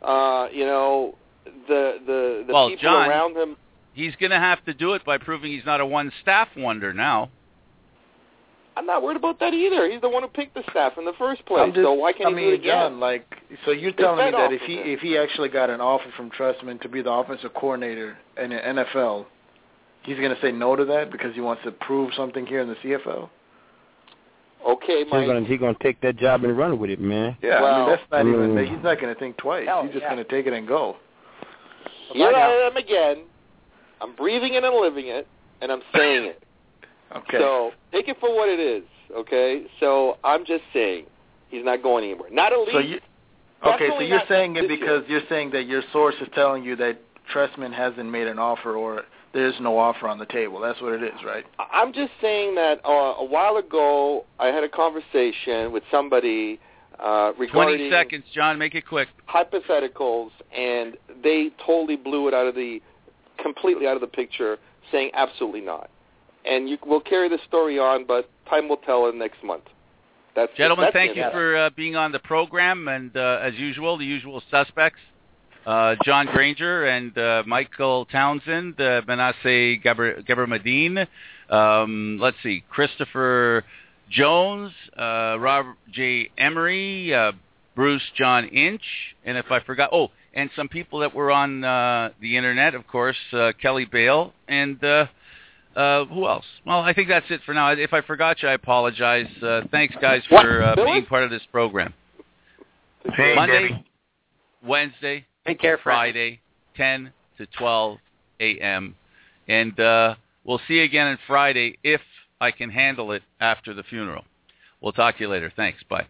the people John, around him. He's going to have to do it by proving he's not a one-staff wonder now. I'm not worried about that either. He's the one who picked the staff in the first place. So why can't he do it again? John, so you're telling me that if he actually got an offer from Trestman to be the offensive coordinator in the NFL, he's going to say no to that because he wants to prove something here in the CFL? Okay, Mike. He's going to take that job and run with it, man. Yeah, that's not even. He's not going to think twice. He's just going to take it and go. Here I am again. I'm breathing it and living it, and I'm saying it. Okay. So take it for what it is, okay? So I'm just saying he's not going anywhere. Not a league. So you're saying it because you're saying that your source is telling you that Trestman hasn't made an offer or there's no offer on the table. That's what it is, right? I'm just saying that a while ago I had a conversation with somebody regarding 20 seconds, John. Make it quick. Hypotheticals, and they totally blew it completely out of the picture, saying absolutely not. And we'll carry the story on, but time will tell in next month. Gentlemen, thank you for being on the program, and as usual, the usual suspects, John Granger and Michael Townsend, Manasseh Gebermadine, let's see, Christopher Jones, Robert J. Emery, Bruce John Inch, and if I forgot, and some people that were on the Internet, of course, Kelly Bale, and who else? Well, I think that's it for now. If I forgot you, I apologize. Thanks, guys, for being part of this program. Hey, Monday, Debbie. Wednesday, Take care, Friday, 10 to 12 a.m. And we'll see you again on Friday if I can handle it after the funeral. We'll talk to you later. Thanks. Bye.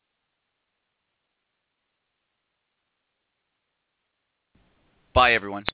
Bye, everyone.